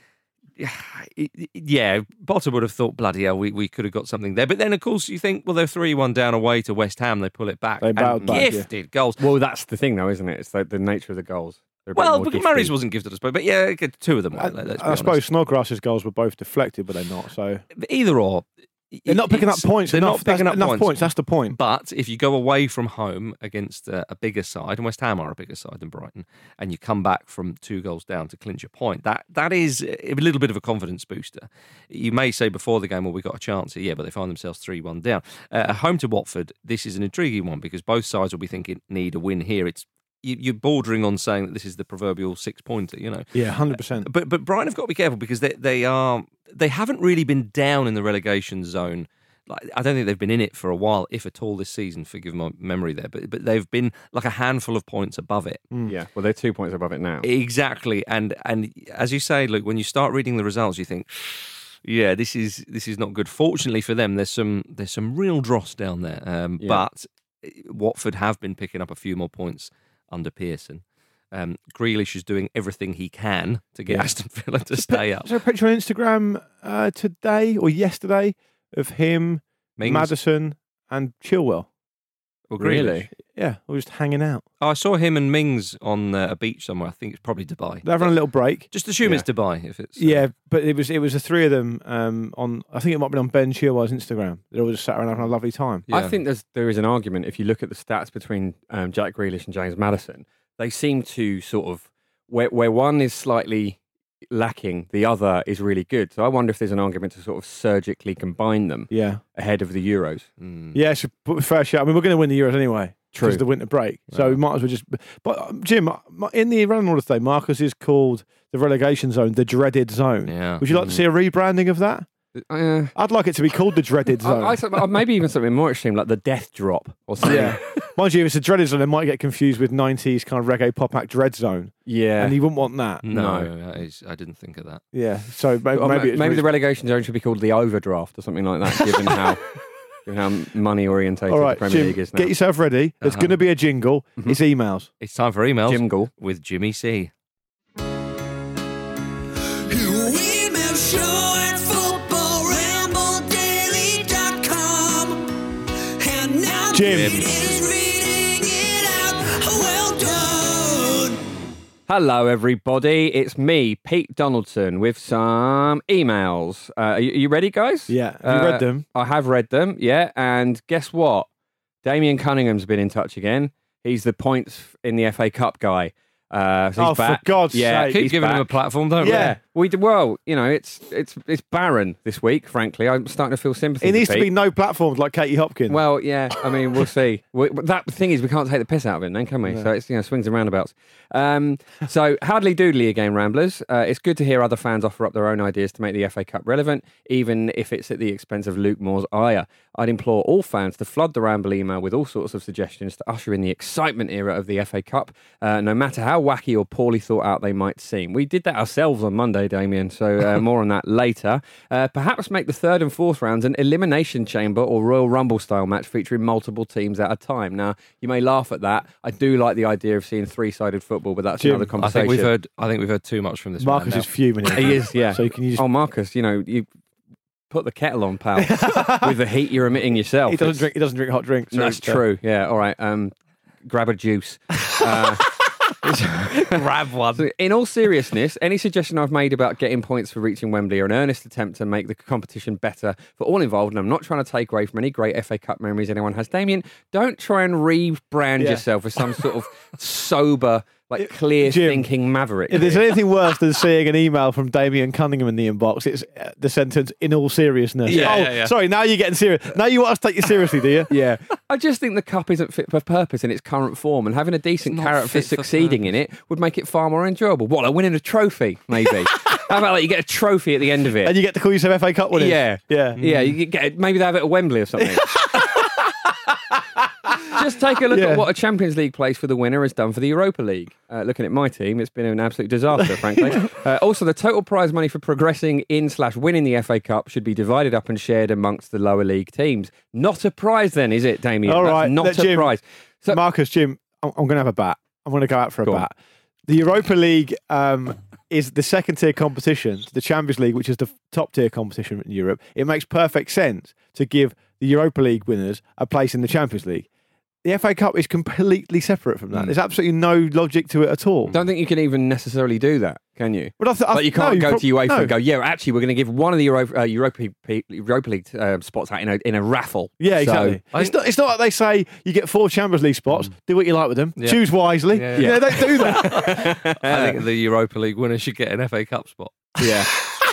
Yeah, Potter would have thought, bloody hell, we, we could have got something there. But then, of course, you think, well, they're three one down away to West Ham. They pull it back. They and bowed back, yeah. gifted goals. Well, that's the thing, though, isn't it? It's like the nature of the goals. They're a bit Well, more but gifty. Murray's wasn't gifted, I suppose. But yeah, two of them were. I, let's be I honest. suppose Snodgrass's goals were both deflected, but they're not. So But either or. they're not picking up it's- points. They're enough. not picking That's up enough points. points. That's the point. But if you go away from home against a, a bigger side, and West Ham are a bigger side than Brighton, and you come back from two goals down to clinch a point, that that is a little bit of a confidence booster. You may say before the game, well, we got a chance here, yeah, but they find themselves three one down. Uh, home to Watford, this is an intriguing one because both sides will be thinking, need a win here. It's you- You're bordering on saying that this is the proverbial six pointer, you know. Yeah, hundred percent. But but Brighton have got to be careful because they they are they haven't really been down in the relegation zone. Like, I don't think they've been in it for a while, if at all, this season. Forgive my memory there, but but they've been like a handful of points above it. Yeah, well, they're two points above it now. Exactly, and and as you say, look, when you start reading the results, you think, yeah, this is this is not good. Fortunately for them, there's some there's some real dross down there, um, Yeah. but Watford have been picking up a few more points under Pearson. Um, Grealish is doing everything he can to get Yeah. Aston Villa to stay up. Is there a picture on Instagram uh, today or yesterday of him, Mings? Maddison, and Chilwell? Or Really? Grealish? Yeah, we're just hanging out. Oh, I saw him and Mings on uh, a beach somewhere. I think it's probably Dubai. They're having a little break. Just assume Yeah. it's Dubai if it's. uh, Yeah, but it was it was the three of them um, on. I think it might have been on Ben Chilwell's Instagram. They all just sat around having a lovely time. Yeah. I think there's there is an argument if you look at the stats between um, Jack Grealish and James Maddison. They seem to sort of where where one is slightly lacking, the other is really good. So I wonder if there's an argument to sort of surgically combine them Yeah, ahead of the Euros. Mm. yeah. So put a fair shout. I mean, we're going to win the Euros anyway. True. Because of the winter break, so we might as well just. But um, Jim, m- in the running order today, Marcus is called the relegation zone, the dreaded zone. Yeah. Would you like to see a rebranding of that? Uh, I'd like it to be called the dreaded zone. I, I, I- maybe even something more extreme like the death drop or something. Yeah. Mind you, if it's a dreaded zone, it might get confused with nineties kind of reggae pop act Dread Zone. Yeah. And you wouldn't want that. No, No. that is, I didn't think of that. Yeah. So maybe, Well, maybe, ma- it's maybe re- the relegation zone should be called the overdraft or something like that, given how given how money orientated All the right, Premier Jim, League is now. get yourself ready. There's Uh-huh. going to be a jingle. Mhm. It's emails. It's time for emails Jimgle. with Jimmy C. Email show at football ramble daily dot com. And now Jim. Pete is reading it out. Well done. Hello, everybody. It's me, Pete Donaldson, with some emails. Uh, are, you, are you ready, guys? Yeah. Have you Uh, read them? I have read them, yeah. And guess what? Damien Cunningham's been in touch again. He's the points in the F A Cup guy. Uh, so he's Oh, for back. God's yeah, sake. Keep he's giving him a back. platform, don't Yeah. We did well, you know. It's it's it's barren this week. Frankly, I'm starting to feel sympathy. It needs for to Pete. be no platforms like Katie Hopkins. Well, yeah. I mean, we'll see. We, but that thing is, we can't take the piss out of him, then, can we? No. So it's you know swings and roundabouts. Um, so hardly doodly again, Ramblers. Uh, it's good to hear other fans offer up their own ideas to make the F A Cup relevant, even if it's at the expense of Luke Moore's ire. I'd implore all fans to flood the Ramble email with all sorts of suggestions to usher in the excitement era of the F A Cup, uh, no matter how wacky or poorly thought out they might seem. We did that ourselves on Monday, Damien, so uh, more on that later. Uh, perhaps make the third and fourth rounds an elimination chamber or Royal Rumble style match featuring multiple teams at a time. Now, you may laugh at that. I do like the idea of seeing three-sided football, but that's Jim, another I conversation. think we've heard. I think we've heard too much from this. Marcus man is now. fuming. He is, yeah. So you can use. Oh, Marcus, you know, you put the kettle on, pal, with the heat you're emitting yourself. He doesn't It's- drink. He doesn't drink hot drinks. so That's it's, uh, true. Yeah. All right. Um, grab a juice. Uh, Grab one. so in all seriousness, any suggestion I've made about getting points for reaching Wembley are an earnest attempt to make the competition better for all involved, and I'm not trying to take away from any great F A Cup memories anyone has. Damien, don't try and rebrand Yeah. yourself as some sort of sober, like clear-thinking maverick. If there's anything worse than seeing an email from Damien Cunningham in the inbox, it's uh, the sentence "in all seriousness." Yeah, oh, yeah, yeah. sorry. Now you're getting serious. Now you want us to take you seriously, do you? Yeah. I just think the cup isn't fit for purpose in its current form, and having a decent It's not carrot for fit for succeeding in it would make it far more enjoyable. What, like winning a trophy, maybe? How about like you get a trophy at the end of it? And you get to call yourself F A Cup winners. Yeah. Yeah. Yeah, you get maybe they have it at Wembley or something. Just take a look Yeah. at what a Champions League place for the winner has done for the Europa League. Uh, looking at my team, it's been an absolute disaster, frankly. Uh, also, the total prize money for progressing in slash winning the F A Cup should be divided up and shared amongst the lower league teams. Not a prize, then, is it, Damien? All That's right. not let a Jim, prize. So, Marcus, Jim, I'm, I'm going to have a bat. I'm going to go out for a Go on. bat. The Europa League um, is the second tier competition to the Champions League, which is the top tier competition in Europe. It makes perfect sense to give the Europa League winners a place in the Champions League. The F A Cup is completely separate from that. Mm. There's absolutely no logic to it at all. don't think you can even necessarily do that, can you? But I th- I Like you th- can't no, go prob- to UEFA no. and go, yeah, actually, we're going to give one of the Euro- uh, Europa, Europa League uh, spots out in a, in a raffle. Yeah, So- exactly. it's not. It's not like they say you get four Champions League spots. Do what you like with them. Yeah. Choose wisely. Yeah. Yeah, don't do that. I think the Europa League winner should get an F A Cup spot. Yeah.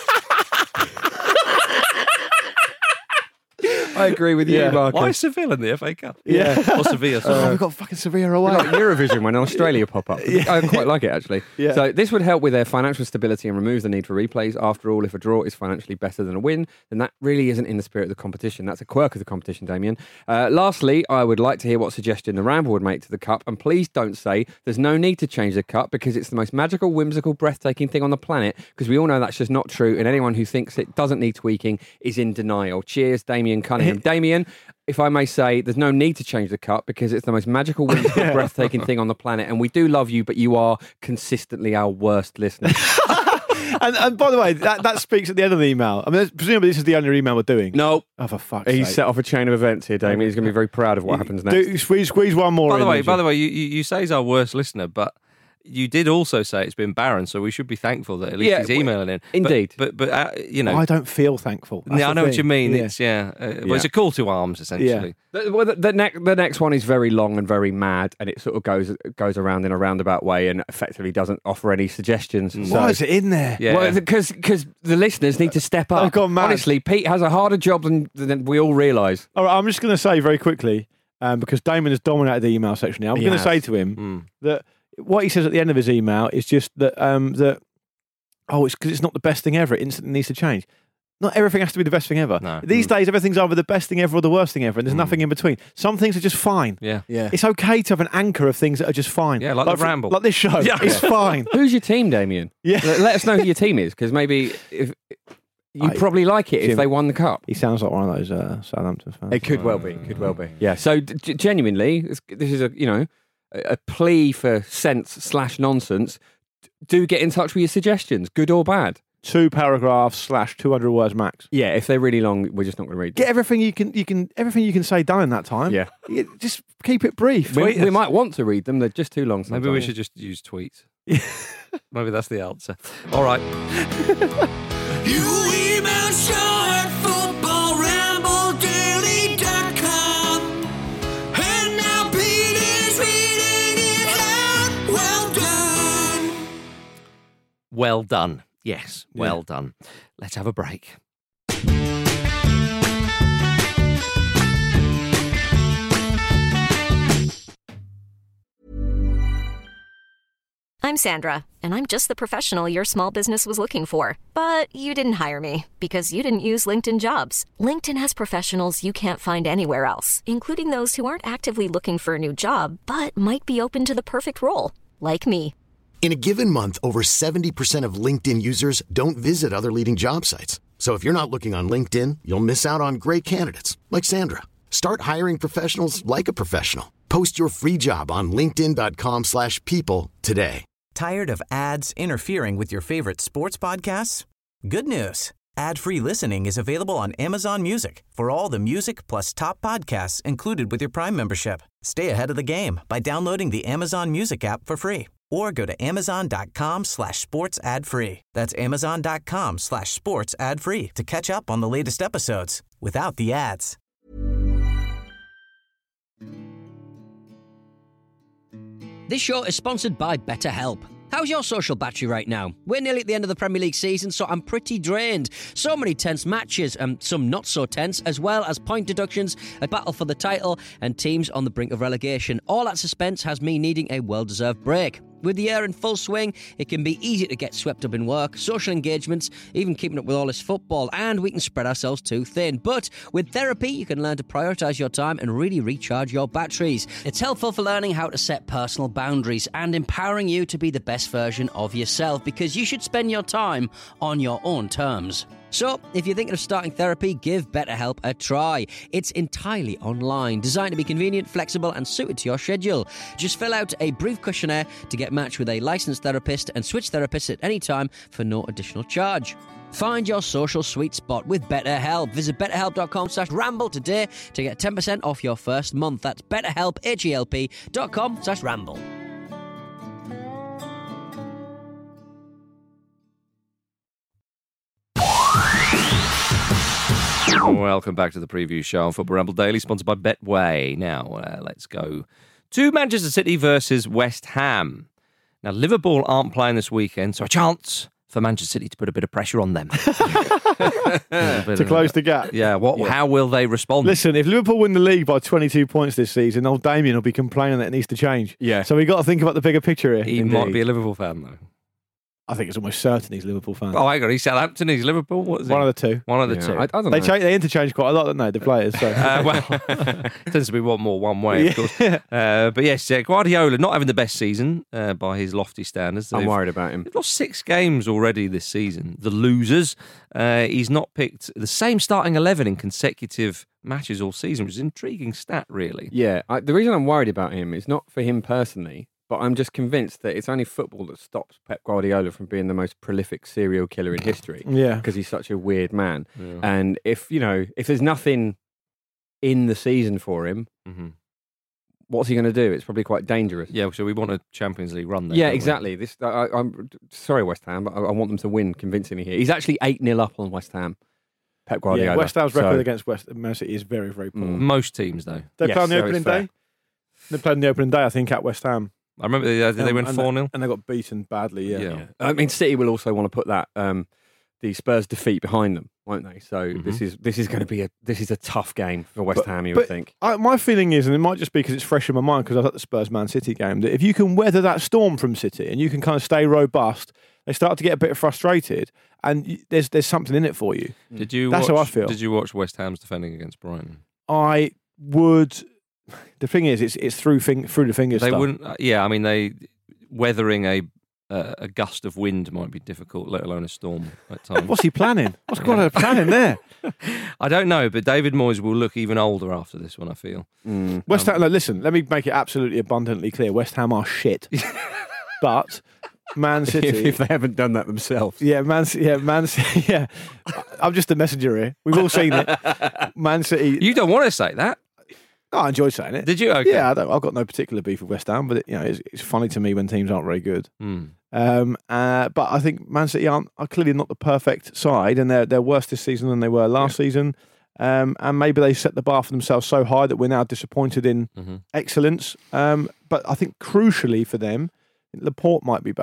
I agree with you, Yeah. Marcus. Why Seville in the F A Cup? Yeah. Or Sevilla, Oh, sorry. we've got fucking Sevilla away. Like Eurovision when Australia pop up. I quite like it, actually. Yeah. So this would help with their financial stability and remove the need for replays. After all, if a draw is financially better than a win, then that really isn't in the spirit of the competition. That's a quirk of the competition, Damien. Uh, lastly, I would like to hear what suggestion the Ramble would make to the Cup. And please don't say there's no need to change the Cup because it's the most magical, whimsical, breathtaking thing on the planet, because we all know that's just not true. And anyone who thinks it doesn't need tweaking is in denial. Cheers, Damien Cunningham. Damien, if I may say, there's no need to change the Cup because it's the most magical, whimsical, breathtaking thing on the planet. And we do love you, but you are consistently our worst listener. and, and by the way, that, that speaks at the end of the email. I mean, presumably this is the only email we're doing. No. Oh, for fuck's He's sake. set off a chain of events here, Damien. He's going to be very proud of what happens next. Do, squeeze, squeeze one more By the in, way, would by you? the way, you, you you say he's our worst listener, but you did also say it's been barren, so we should be thankful that at least Yeah, he's emailing in. But- indeed. But but, uh, you know, I don't feel thankful. That's yeah, I the know what thing. you mean. Yeah. It's yeah, uh, well, Yeah. it's a call to arms essentially. The, well, the, the, next, the next one is very long and very mad, and it sort of goes goes around in a roundabout way and effectively doesn't offer any suggestions. Mm. So- Why is it in there? Yeah. Well, because because the listeners need to step up. I've gone mad. Honestly, Pete has a harder job than, than we all realise. All right, I'm just going to say very quickly, um, because Damon has dominated the email section now, I'm He going to has. say to him Mm. that what he says at the end of his email is just that, um, that oh, it's because it's not the best thing ever. It instantly needs to change. Not everything has to be the best thing ever. No. These days, everything's either the best thing ever or the worst thing ever, and there's Mm. nothing in between. Some things are just fine. Yeah. Yeah. It's okay to have an anchor of things that are just fine. Yeah, like the for- Ramble. Like this show. Yeah. It's fine. Who's your team, Damien? Yeah. Let, let us know who your team is, because maybe if you I- probably like it if Jim- they won the cup. He sounds like one of those uh, Southampton fans. It could well be. Could well be. Yeah. So d- genuinely, it's, this is a you know a, a plea for sense slash nonsense. Do get in touch with your suggestions, good or bad. Two paragraphs slash two hundred words max. Yeah, if they're really long, we're just not going to read them. Get everything you can. You can everything you can say done in that time. Yeah. You- just keep it brief. We, Tweet we us. might want to read them. They're just too long. Maybe we sometimes. should just use tweets. Maybe that's the answer. All right. You email show at football ramble daily dot com. And now Pete is reading it out. Well done. Well done. Yes, well yeah. done. Let's have a break. I'm Sandra, and I'm just the professional your small business was looking for. But you didn't hire me because you didn't use LinkedIn Jobs. LinkedIn has professionals you can't find anywhere else, including those who aren't actively looking for a new job, but might be open to the perfect role, like me. In a given month, over seventy percent of LinkedIn users don't visit other leading job sites. So if you're not looking on LinkedIn, you'll miss out on great candidates like Sandra. Start hiring professionals like a professional. Post your free job on linkedin.com slash people today. Tired of ads interfering with your favorite sports podcasts? Good news. Ad-free listening is available on Amazon Music for all the music plus top podcasts included with your Prime membership. Stay ahead of the game by downloading the Amazon Music app for free or go to amazon.com slash sports ad free. That's amazon.com slash sports ad free to catch up on the latest episodes without the ads. This show is sponsored by BetterHelp. How's your social battery right now? We're nearly at the end of the Premier League season, so I'm pretty drained. So many tense matches, and some not so tense, as well as point deductions, a battle for the title, and teams on the brink of relegation. All that suspense has me needing a well-deserved break. With the year in full swing, it can be easy to get swept up in work, social engagements, even keeping up with all this football, and we can spread ourselves too thin. But with therapy, you can learn to prioritise your time and really recharge your batteries. It's helpful for learning how to set personal boundaries and empowering you to be the best version of yourself, because you should spend your time on your own terms. So, if you're thinking of starting therapy, give BetterHelp a try. It's entirely online, designed to be convenient, flexible, and suited to your schedule. Just fill out a brief questionnaire to get matched with a licensed therapist and switch therapists at any time for no additional charge. Find your social sweet spot with BetterHelp. Visit betterhelp.com slash ramble today to get ten percent off your first month. That's betterhelp, H-E-L-P dot com slash ramble. Welcome back to the preview show on Football Ramble Daily, sponsored by Betway. Now, uh, let's go to Manchester City versus West Ham. Now, Liverpool aren't playing this weekend, so a chance for Manchester City to put a bit of pressure on them. yeah, to close the gap. Yeah, what? Yeah. How will they respond? Listen, if Liverpool win the league by twenty-two points this season, old Damien will be complaining that it needs to change. Yeah. So we've got to think about the bigger picture here. He Indeed. might be a Liverpool fan, though. I think it's almost certain he's a Liverpool fan. Oh, hang on, he's Southampton, he's Liverpool. What is One he? of the two. One of the yeah, two. I, I don't they know. Change, they interchange quite a lot, don't they, the players? So. uh, well, tends to be one more one way, of course. Uh, but yes, uh, Guardiola not having the best season uh, by his lofty standards. I'm They've, worried about him. They've lost six games already this season. The losers. Uh, he's not picked the same starting eleven in consecutive matches all season, which is an intriguing stat, really. Yeah, I, the reason I'm worried about him is not for him personally, but I'm just convinced that it's only football that stops Pep Guardiola from being the most prolific serial killer in history. Yeah. Because he's such a weird man. Yeah. And if, you know, if there's nothing in the season for him, mm-hmm. what's he going to do? It's probably quite dangerous. Yeah, so we want a Champions League run there. Yeah, exactly. This, I, I'm sorry, West Ham, but I, I want them to win convincingly here. He's actually eight nil up on West Ham. Pep Guardiola. Yeah, West Ham's record so, against West Man City is very, very poor. Most teams, though. They yes, play on the so opening it's fair. day. They played on the opening day, I think, at West Ham. I remember they, uh, did they Um, win and four nil? And they got beaten badly, yeah. Yeah. Yeah. I mean, City will also want to put that um, the Spurs defeat behind them, won't they? So Mm-hmm. this is this is going to be a this is a tough game for West But- Ham. You but would think. I, my feeling is, and it might just be because it's fresh in my mind because I was at the Spurs Man City game, that if you can weather that storm from City and you can kind of stay robust, they start to get a bit frustrated, and y- there's there's something in it for you. Did you? That's watch, how I feel. Did you watch West Ham's defending against Brighton? I would. The thing is, it's it's through fing, through the fingers. They stuff. wouldn't. Uh, yeah, I mean, they weathering a uh, a gust of wind might be difficult, let alone a storm at times. What's he planning? What's Guardiola planning there? I don't know, but David Moyes will look even older after this one, I feel. Mm. West Um, Ham. No, listen, let me make it absolutely abundantly clear. West Ham are shit, but Man City. if, if they haven't done that themselves. Yeah, Man City. Yeah, Man City. Yeah, I'm just a messenger here. We've all seen it. Man City. You don't want to say that. No, I enjoyed saying it. Did you? Okay. Yeah, I don't, I've got no particular beef with West Ham, but it, you know, it's, it's funny to me when teams aren't very good. Mm. Um, uh, but I think Man City aren't are clearly not the perfect side, and they're they're worse this season than they were last yeah. season. Um, and maybe they set the bar for themselves so high that we're now disappointed in mm-hmm. excellence. Um, but I think crucially for them, Laporte might be back.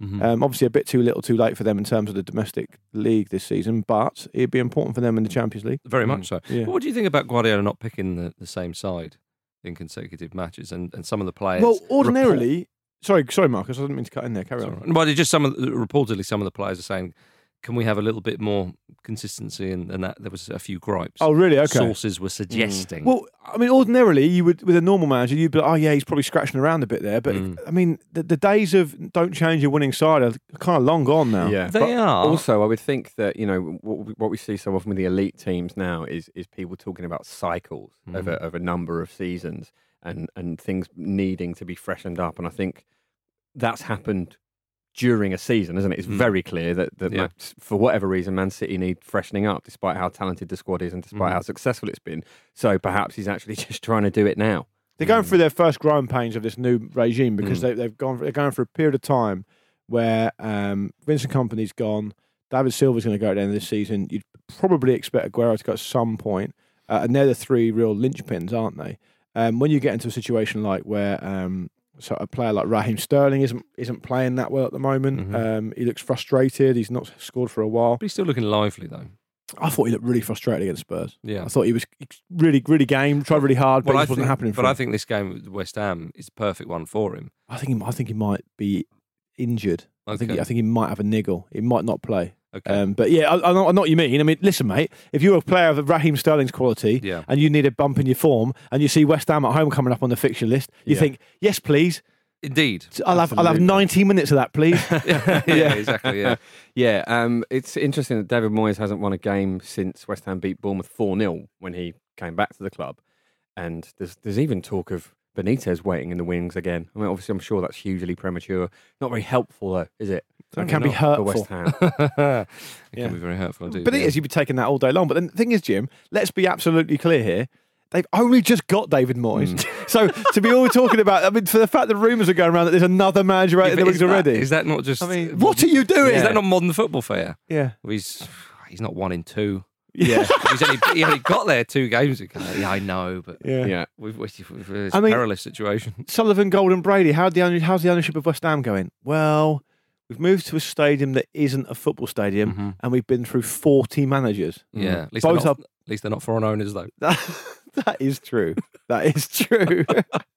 Mm-hmm. Um, obviously, a bit too little, too late for them in terms of the domestic league this season, but it'd be important for them in the Champions League. Very much so. Yeah. What do you think about Guardiola not picking the, the same side in consecutive matches, and, and some of the players? Well, ordinarily, report- sorry, sorry, Marcus, I didn't mean to cut in there. Carry on. Well, it's just some of the, reportedly some of the players are saying, can we have a little bit more consistency? And, and that there was a few gripes. Oh, really? Okay. Sources were suggesting. Mm. Well, I mean, ordinarily, you would with a normal manager, you'd be like, oh yeah, he's probably scratching around a bit there. But Mm. I mean, the, the days of don't change your winning side are kind of long gone now. Yeah, They but are. Also, I would think that you know what, we- what we see so often with the elite teams now is is people talking about cycles Mm. of, a, of a number of seasons and and things needing to be freshened up. And I think that's happened during a season, isn't it? It's Mm. very clear that, that Yeah. Man, for whatever reason, Man City need freshening up, despite how talented the squad is and despite Mm. how successful it's been. So perhaps he's actually just trying to do it now. They're going through their first growing pains of this new regime because Mm. they, they've gone. They're going for a period of time where um, Vincent Kompany's gone. David Silva's going to go at the end of this season. You'd probably expect Aguero to go at some point, uh, and they're the three real linchpins, aren't they? Um, when you get into a situation like where um, so a player like Raheem Sterling isn't isn't playing that well at the moment, Mhm. um, he looks frustrated. He's not scored for a while. But he's still looking lively, though. I thought he looked really frustrated against Spurs. Yeah. I thought he was really, really game, tried really hard, but Well, it I just wasn't think- happening for But him. I think this game with West Ham is the perfect one for him. I think he, I think he might be injured. I think Okay. he, I think he might have a niggle. He might not play. Okay. Um, but yeah, I, I, know, I know what you mean. I mean, listen, mate. If you're a player of Raheem Sterling's quality Yeah. and you need a bump in your form, and you see West Ham at home coming up on the fixture list, you Yeah. think, yes, please. Indeed. I'll have I'll have Absolutely. ninety minutes of that, please. yeah, yeah, exactly. Yeah. Yeah, um, it's interesting that David Moyes hasn't won a game since West Ham beat Bournemouth four nil when he came back to the club. And there's there's even talk of Benitez waiting in the wings again. I mean, obviously, I'm sure that's hugely premature. Not very helpful, though, is it? That can be not. For hurtful. West Ham. it Yeah. can be very hurtful indeed. But it yeah. is, you'd be taking that all day long. But then the thing is, Jim, let's be absolutely clear here. They've only just got David Moyes. Mm. So to be all talking about, I mean, for the fact that rumours are going around that there's another manager out Yeah, in the but wings is that- already. Is that not just? I mean, what are you doing? Is that not modern football fair? Yeah. Well, he's he's not one in two. Yeah. he's only, he only got there two games ago. Yeah, I know, but Yeah. Yeah. we've, we've, we've it's I a mean- perilous situation. Sullivan, Golden, Brady. How the owner, how's the ownership of West Ham going? Well, we've moved to a stadium that isn't a football stadium, Mhm. and we've been through forty managers. Yeah, at least, they're Both not, are. at least they're not foreign owners though. That is true. That is true.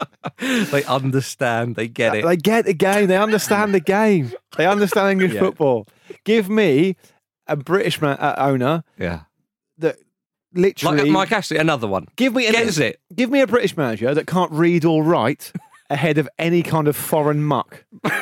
They understand. They get it. They get the game. They understand the game. They understand English Yeah. football. Give me a British man, uh, owner Yeah, that literally like Mike Ashley, another one. give me an, Gets it. Give me a British manager that can't read or write ahead of any kind of foreign muck.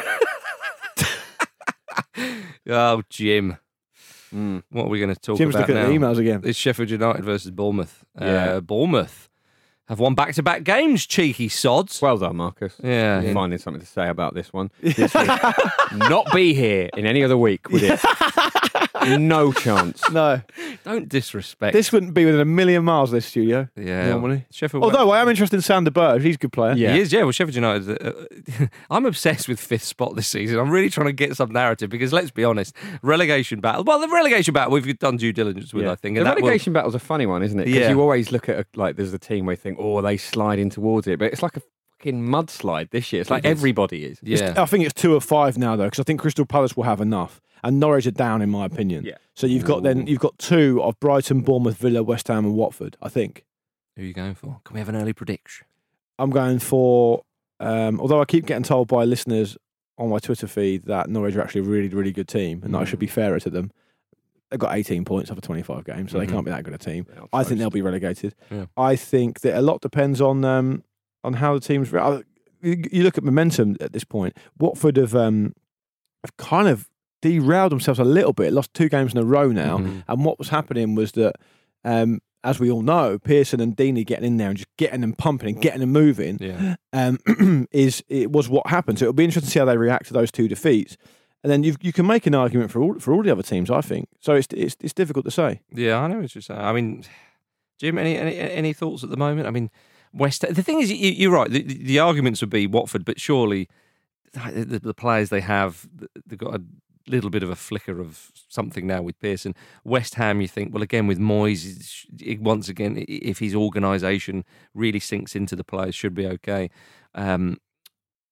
Oh, Jim. Mm. What are we going to talk Jim's about looking now? at the emails again. It's Sheffield United versus Bournemouth. Yeah. Uh, Bournemouth have won back-to-back games, cheeky sods. Well done, Marcus. Yeah. You're finding something to say about this one. This would not be here in any other week, would it? No chance. No, Don't disrespect. this wouldn't be within a million miles of this studio. yeah. normally. Sheffield. Although I am interested in Sander Berge. He's a good player. Yeah. He is, yeah. Well, Sheffield United. Uh, I'm obsessed with fifth spot this season. I'm really trying to get some narrative because let's be honest, relegation battle. Well, the relegation battle we've done due diligence with, Yeah. I think. The and that will- relegation battle's a funny one, isn't it? Because Yeah. you always look at a, like there's a team where you think, oh, are they sliding towards it, but it's like a fucking mudslide this year. It's like It is. everybody is. Yeah. I think it's two of five now though, because I think Crystal Palace will have enough, and Norwich are down in my opinion. Yeah. So you've got then you've got two of Brighton, Bournemouth, Villa, West Ham, and Watford. I think Who are you going for? Can we have an early prediction? I'm going for. Um, although I keep getting told by listeners on my Twitter feed that Norwich are actually a really, really good team, and that I should be fairer to them. They've got eighteen points over twenty-five games, so Mhm. they can't be that good a team. They're not I think close. they'll be relegated. Yeah. I think that a lot depends on um, on how the teams. I- You, you look at momentum at this point. Watford have um, have kind of derailed themselves a little bit. Lost two games in a row now, Mhm. and what was happening was that, um, as we all know, Pearson and Deeney getting in there and just getting them pumping and getting them moving Yeah. um, is it was what happened. So it'll be interesting to see how they react to those two defeats. And then you you can make an argument for all for all the other teams, I think. So it's it's, it's difficult to say. Yeah, I know what you're saying. I mean, Jim, any any, any thoughts at the moment? I mean, West. The thing is, you, you're right. The, the, the arguments would be Watford, but surely the, the players they have, they've got a little bit of a flicker of something now with Pearson. West Ham, you think, well, again with Moyes, it- once again, if his organisation really sinks into the players, should be okay. Um,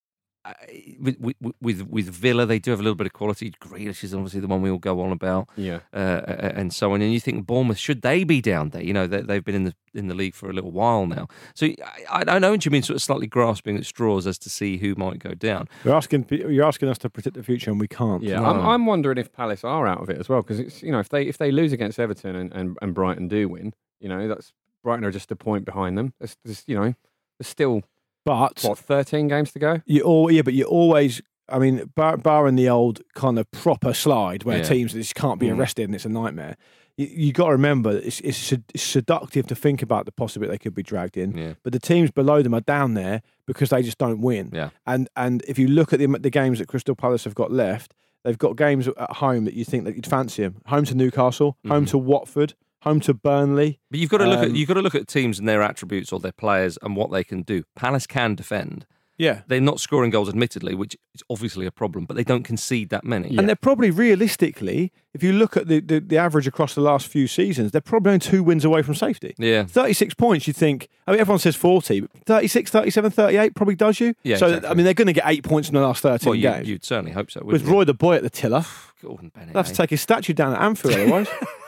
uh, with, with with with Villa, they do have a little bit of quality. Grealish is obviously the one we all go on about, yeah, uh, and so on. And you think Bournemouth, should they be down there? You know, they, they've been in the in the league for a little while now. So I, I know what you mean, sort of slightly grasping at straws as to see who might go down. You're asking you're asking us to predict the future, and we can't. Yeah, No. I'm, I'm wondering if Palace are out of it as well, because it's you know if they if they lose against Everton and, and, and Brighton do win, you know that's Brighton are just a point behind them. There's, there's you know there's still. But what, thirteen games to go? You all yeah, but you always. I mean, bar, barring the old kind of proper slide where Yeah. teams just can't be Mm. arrested and it's a nightmare. You, you got to remember it's, it's sed- it's seductive to think about the possibility they could be dragged in. Yeah. But the teams below them are down there because they just don't win. Yeah. And and if you look at the the games that Crystal Palace have got left, they've got games at home that you think that you'd fancy them. Home to Newcastle, home Mhm. to Watford, home to Burnley. But you've got to look Um, at you've got to look at teams and their attributes or their players and what they can do. Palace can defend. Yeah. They're not scoring goals, admittedly, which is obviously a problem, but they don't concede that many. And they're probably realistically, if you look at the, the, the average across the last few seasons, they're probably only two wins away from safety. Yeah. thirty-six points, you think, I mean, everyone says forty, but thirty-six, thirty-seven, thirty-eight probably does you. Yeah, So, exactly. I mean, they're going to get eight points in the last thirteen Well, you, games. you'd certainly hope so. With wouldn't you? Roy the Boy at the tiller. Gordon Bennett, They'll have to eh? take his statue down at Anfield otherwise.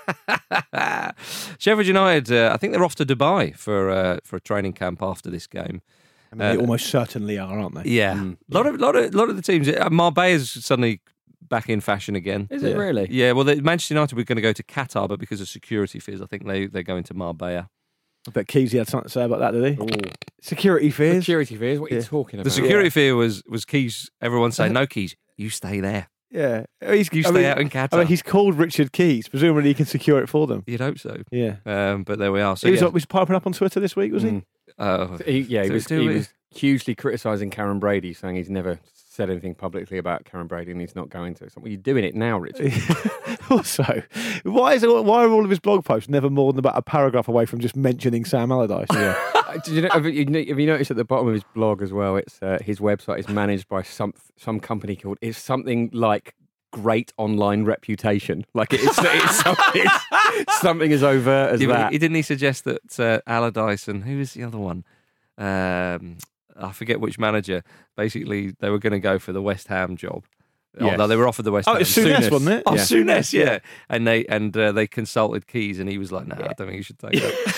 Sheffield United, uh, I think they're off to Dubai for uh, for a training camp after this game. I mean, they almost certainly are, aren't they? Yeah, a lot of lot of lot of the teams. uh, Marbella's suddenly back in fashion again. Is it Yeah. really? Yeah. Well, the, Manchester United were going to go to Qatar, but because of security fears, I think they they're going to Marbella. I bet Keysy had something to say about that, did he? Security fears. Security fears? What are you Yeah. talking about? The security fear was was Keys. Everyone saying, "No, Keys, you stay there. Yeah. He's, You I stay mean- out in Qatar." I mean, he's called Richard Keys. Presumably he can secure it for them. You'd hope so. Yeah. Um, but there we are. So he was, yeah. was piping up on Twitter this week, was he? Mm. Oh, He, yeah, he So was, do he we- was hugely criticising Karen Brady, saying he's never said anything publicly about Karen Brady and he's not going to. So, well, you're doing it now, Richard. Also, why is it, why are all of his blog posts never more than about a paragraph away from just mentioning Sam Allardyce? Yeah. Uh, Did you know, have, you, have you noticed at the bottom of his blog as well? It's uh, his website is managed by some some company called it's something like Great Online Reputation. Like it's it's, something, it's something as overt as Yeah, but that. he- Didn't he suggest that uh, Allardyce and who was the other one? Um, I forget which manager. Basically, they were going to go for the West Ham job. Yes. Although they were offered the West Oh, Ham. it's Souness, wasn't it? Oh, Yeah. Souness, yeah. And they and uh, they consulted Keys, and he was like, "No, I don't think you should take that."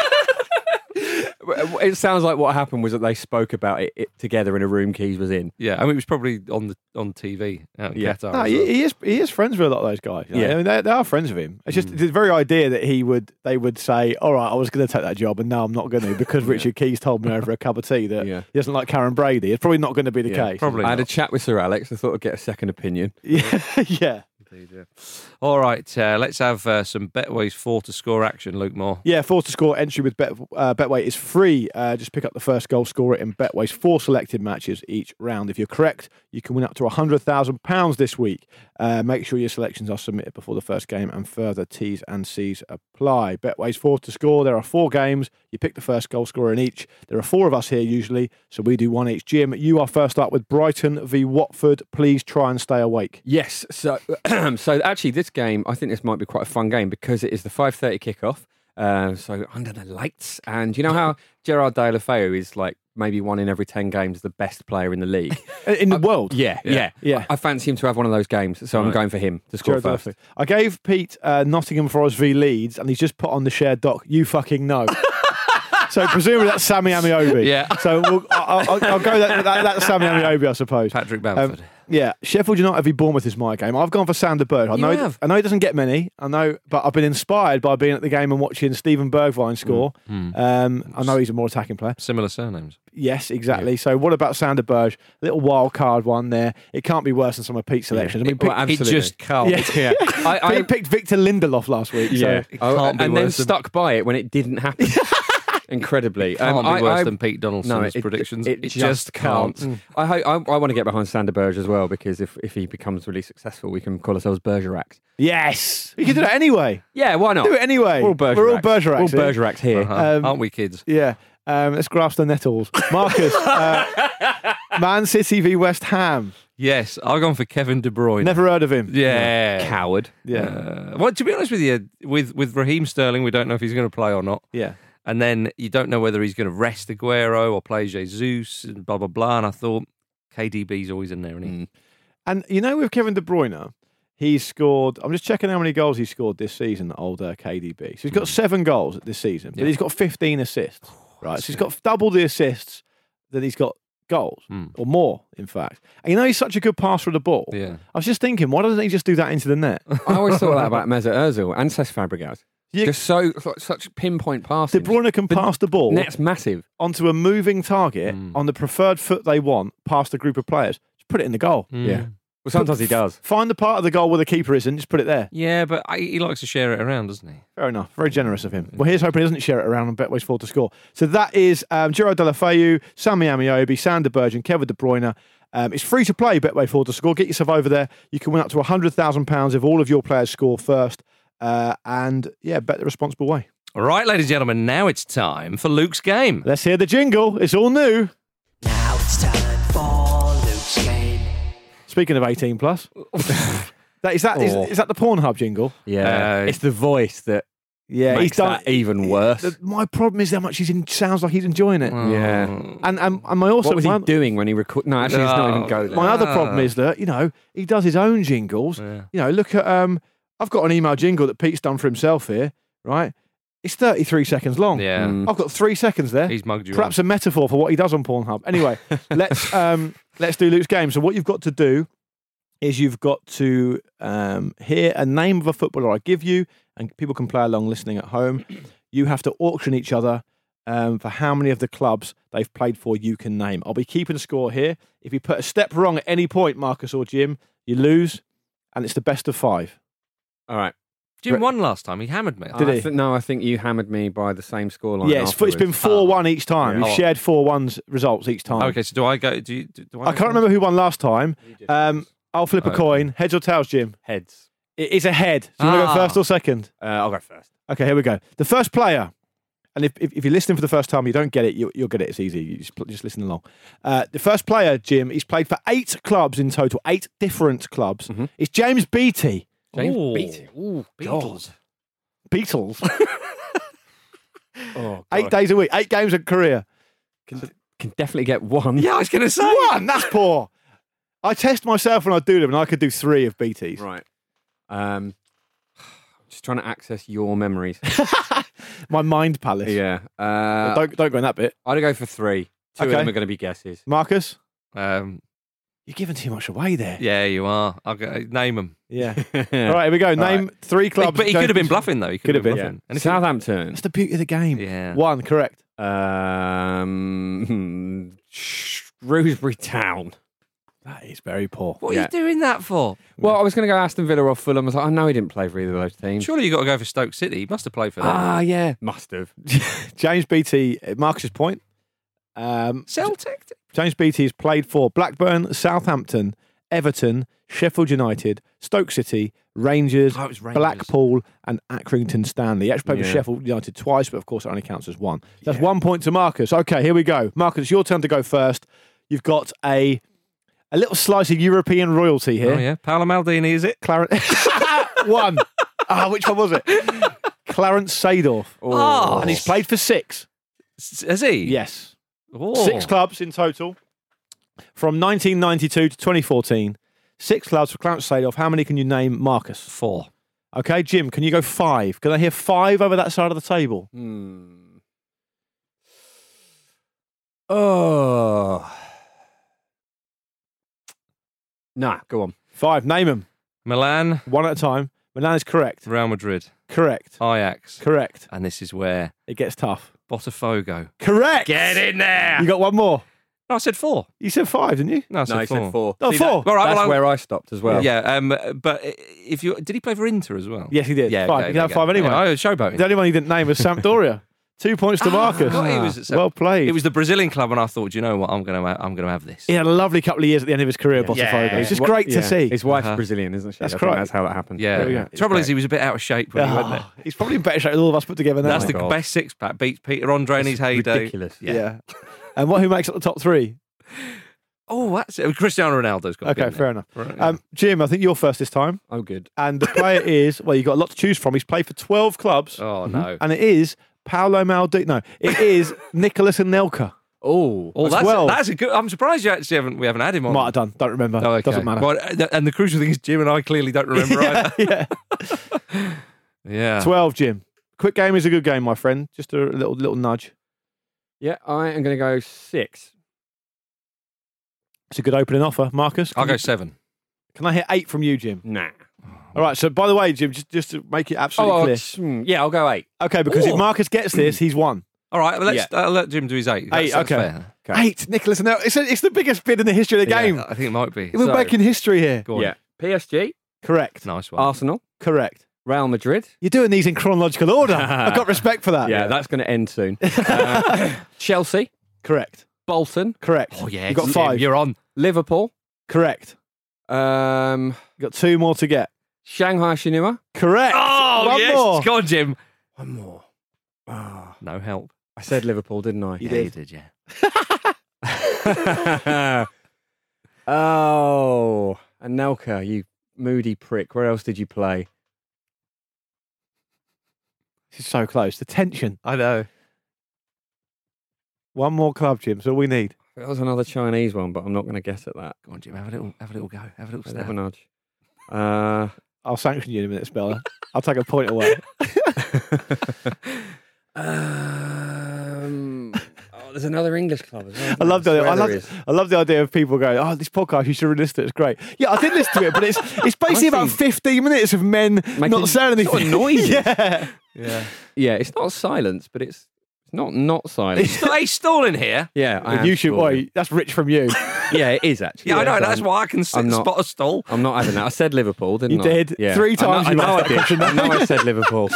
It sounds like what happened was that they spoke about it, it together in a room Keys was in. Yeah, I mean, it was probably on the on T V out in Yeah. Qatar. No, as he, well. he is he is friends with a lot of those guys. you know. Yeah. I mean, they, they are friends with him. It's just the very idea that he would they would say, "All right, I was going to take that job, and now I'm not going to because Richard Keys told me over a cup of tea that Yeah. he doesn't like Karen Brady." It's probably not going to be the Yeah, case. Probably I had a not. chat with Sir Alex. I thought I'd get a second opinion. Yeah, yeah, Indeed, yeah. All right, uh, let's have uh, some Betway's four to score action, Luke Moore. yeah. Four to score entry with Bet, uh, Betway is free. Uh, just pick up the first goal scorer in Betway's four selected matches each round. If you're correct, you can win up to one hundred thousand pounds this week. Uh, make sure your selections are submitted before the first game and further T's and C's apply. Betway's four to score. There are four games. You pick the first goal scorer in each. There are four of us here usually, so we do one each. Jim, you are first up with Brighton v Watford. Please try and stay awake. Yes. So, so actually, this game, I think this might be quite a fun game because it is the five thirty kickoff. Uh, so under the lights, and you know how Gerard Deulofeu is like maybe one in every ten games the best player in the league In the world. Yeah, Yeah. yeah, Yeah. I, I fancy him to have one of those games, so I'm Right. going for him to score Jared first. Duffy. I gave Pete uh, Nottingham Forest v Leeds, and he's just put on the shared doc, "You fucking know." So presumably that's Sammy Amiobi. Yeah. So we'll, I'll, I'll, I'll go that, that. That's Sammy Amiobi, I suppose. Patrick Um, Bamford. yeah, Sheffield United v Bournemouth is my game. I've gone for Sander Berge. I You know, have? I know he doesn't get many. I know, but I've been inspired by being at the game and watching Stephen Bergwijn score. Mm. Um, I know he's a more attacking player. Similar surnames. Yes, exactly. So what about Sander Berge? Little wild card one there. It can't be worse than some of Pete's selections. I mean, It- well, Pete, It absolutely. just can't. yeah, Yeah. I, I, Pete picked Victor Lindelof last week. yeah. So. Oh, can't be and then worse than- stuck by it when it didn't happen. Incredibly. Can't Um, be I- worse I- than Pete Donaldson's it, predictions. It, just can't. I, hope, I, I want to get behind Sander Berge as well because if, if he becomes really successful, we can call ourselves Bergeracs. Yes, we can do that anyway. Yeah, why not? Do it anyway. We're all Bergeracks. We're all Bergeracks. All here. Bergeracs here. Uh-huh. Um, Aren't we, kids? Yeah. Um, let's grasp the nettles. Marcus, uh, Man City v West Ham. Yes, I've gone for Kevin De Bruyne. Never heard of him. Yeah. Coward. Yeah. Uh, well, to be honest with you, with, with Raheem Sterling, we don't know if he's going to play or not. Yeah. And then you don't know whether he's going to rest Aguero or play Jesus and blah, blah, blah. And I thought, K D B's always in there, isn't he? And you know, with Kevin De Bruyne, he's scored. I'm just checking how many goals he scored this season. Old uh, K D B. So he's got mm. seven goals this season, but yeah. he's got fifteen assists. Right, so he's got double the assists that he's got goals, mm. or more, in fact. And you know, he's such a good passer of the ball. Yeah. I was just thinking, why doesn't he just do that into the net? I always thought that about Mesut Ozil and Cesc Fabregas. Yeah. Just so such pinpoint passing. De Bruyne can pass the ball. Net's massive onto a moving target mm. on the preferred foot they want, past a group of players. Just put it in the goal. Mm. Yeah. Well, sometimes he does. Find the part of the goal where the keeper isn't, just put it there. Yeah, but I, he likes to share it around, doesn't he? Fair enough. Very generous of him. Well, here's hoping he doesn't share it around on Betway's Four to Score. So that is um, Giro Deulofeu, Sammy Amiobi, Sander Bergen, Kevin De Bruyne. Um, it's free to play, Betway Four to Score. Get yourself over there. You can win up to one hundred thousand pounds if all of your players score first. Uh, and, yeah, bet the responsible way. All right, ladies and gentlemen, now it's time for Luke's game. Let's hear the jingle. It's all new. Now it's time for Luke's game. Speaking of eighteen plus, that is that is, is that the Pornhub jingle? Yeah, uh, it's the voice that yeah makes he's done that even worse. The, my problem is how much he's in, sounds like he's enjoying it. Oh. Yeah, and and, and my also what was my, he doing when he recorded? No, actually, no. It's not even go there. My other problem is that you know he does his own jingles. Yeah. You know, look at um, I've got an email jingle that Pete's done for himself here, right? It's thirty-three seconds long. Yeah, mm. I've got three seconds there. He's mugged you. Perhaps on. a metaphor for what he does on Pornhub. Anyway, let's um, let's do Luke's game. So what you've got to do is you've got to um, hear a name of a footballer I give you, and people can play along listening at home. You have to auction each other um, for how many of the clubs they've played for you can name. I'll be keeping score here. If you put a step wrong at any point, Marcus or Jim, you lose, and it's the best of five. All right. Jim won last time. He hammered me. Did I he? Th- no, I think you hammered me by the same scoreline. Yeah, it's, it's been four one each time. Yeah. You've shared four ones results each time. Okay, so do I go? Do, you, do, do I? I can't remember who won last time. Um, I'll flip a Oh. coin. Heads or tails, Jim? Heads. It is a head. Do you want to Ah. go first or second? Uh, I'll go first. Okay, here we go. The first player, and if, if, if you're listening for the first time, you don't get it, you, you'll get it. It's easy. You just, just listen along. Uh, the first player, Jim, he's played for eight clubs in total, eight different clubs. Mm-hmm. It's James Beattie. James Ooh. Beattie. Ooh, Beatles. Beatles. Oh, eight God. days a week, eight games of career. Can, can definitely get one. Yeah, I was going to say. One, that's poor. I test myself when I do them, and I could do three of Beattie's. Right. Um, just trying to access your memories. My mind palace. Yeah. Uh, Well, don't don't go in that bit. I'd go for three. Two Okay. of them are going to be guesses. Marcus, Um, you're giving too much away there. yeah, you are. I'll go, name them. Yeah. All right, here we go. Name three clubs. But he James could have been Beattie- bluffing, though. He could, Could have been have bluffing. Yeah. Southampton. That's the beauty of the game. Yeah. One, correct. Um, Shrewsbury Town. That is very poor. What Yeah. are you doing that for? Well, I was going to go Aston Villa or Fulham. I was like, I know he didn't play for either of those teams. Surely you got to go for Stoke City. He must have played for them. Ah, yeah. Must have. James Beattie, uh, Marcus's point. Um, Celtic. James Beattie has played for Blackburn, Southampton, Everton, Sheffield United, Stoke City, Rangers, Oh, it was Rangers. Blackpool, and Accrington Stanley. He actually played for Yeah. Sheffield United twice, but of course it only counts as one. That's one point to Marcus. Okay, here we go. Marcus, it's your turn to go first. You've got a a little slice of European royalty here. Oh, yeah. Paolo Maldini, is it? Clarence. One. Ah, which one was it? Clarence Seedorf. Oh. And he's played for six. S- Has he? Yes. Oh. Six clubs in total from nineteen ninety-two to twenty fourteen. Six clubs for Clarence Seedorf. How many can you name, Marcus? Four. Okay, Jim, can you go five? Can I hear five over that side of the table? Hmm. Oh. Nah, go on. Five. Name them. Milan, One at a time. Milan is correct. Real Madrid, Correct. Ajax. Correct. And this is where It gets tough. Botafogo. Correct. Get in there. You got one more. No, I said four. You said five, didn't you? No, I said No, he four. said four. Oh, See, four. that- All right, that's well, I- where I stopped as well. Yeah, um, but if you did he play for Inter as well? Yes, he did. Yeah, Five. okay, You can have there five go. anyway. Yeah, I was showboating. The only one he didn't name was Sampdoria. Two points to Marcus. I forgot he was at Sam- Well played. It was the Brazilian club, and I thought, you know what, I'm gonna, I'm gonna have this. He had a lovely couple of years at the end of his career, Yeah. Botafogo. Yeah. It's just What- great to yeah. see. His wife's Uh-huh. Brazilian, isn't she? That's I think correct. That's how that happened. Yeah. There we go. The trouble is, he was a bit out of shape when he went there. Oh, he's probably in better shape than all of us put together now. That's my the God. best six pack. Beats Peter Andre in his heyday. Ridiculous. Yeah. Yeah. And what? Who makes up the top three? Oh, that's it. Cristiano Ronaldo's got. to be Okay, in fair there. enough. Right, Um, Jim, I think you're first this time. Oh, good. And the player is, well, you've got a lot to choose from. He's played for twelve clubs. Oh no. And it is Paolo Maldini. No, it is Nicolas Anelka. Oh, Oh, that's, twelve. that's a good. I'm surprised you actually haven't. We haven't had him on. Might have done. Don't remember. Oh, okay. Doesn't matter. Well, and the crucial thing is, Jim and I clearly don't remember yeah, either. yeah. Yeah. twelve, Jim. Quick game is a good game, my friend. Just a little little nudge. Yeah, I am going to go six. It's a good opening offer, Marcus. I'll Can go you- seven. Can I hit eight from you, Jim? Nah. All right. So, by the way, Jim, just just to make it absolutely Oh, clear. it's- mm, yeah, I'll go eight. Okay, because Ooh. if Marcus gets this, he's won. All right, well, let's Yeah. uh, let Jim do his eight. That Eight. sounds Okay. fair. Eight, Nicholas. Now it's a, it's the biggest bid in the history of the Yeah, game. I think it might be. We're So- making history here. Go on. Yeah. P S G, Correct. Nice one. Arsenal, Correct. Real Madrid. You're doing these in chronological order. I've got respect for that. Yeah, that's going to end soon. Uh, Chelsea, Correct. Bolton, Correct. Oh, yeah. You got Jim, five. You're on. Liverpool, Correct. um, You got two more to get. Shanghai Shenhua. Correct. Oh, One yes. more. Go on, Jim. One more. Ah, No help. I said Liverpool, didn't I? You Yeah, did. you did, yeah. Oh, Anelka, you moody prick. Where else did you play? This is so close. The tension. I know. One more club, Jim. That's all we need. That was another Chinese one, but I'm not going to guess at that. Go on, Jim. Have a little, have a little go. Have a little Let's have a stab. nudge. Uh, I'll sanction you in a minute, Speller. I'll take a point away. um, oh, there's another English club as well. I love the swear I there love, is. I love the idea of people going, "Oh, this podcast, you should have listened to it. It's great." Yeah, I did listen to it, but it's it's basically about Honestly, fifteen minutes of men making not saying sort of anything. noises. yeah. Yeah. Yeah, it's not silence, but it's it's not not silence. He's, he's stalling here. yeah, I am You should. stalling. Wait, that's rich from you. Yeah, it is actually. Yeah, I know. so That's I'm- why I can sit, I'm not- spot a stall. I'm not having that. I said Liverpool, didn't You I? did. Yeah. Three times I you know, I, know asked I that did. question. I know I said Liverpool.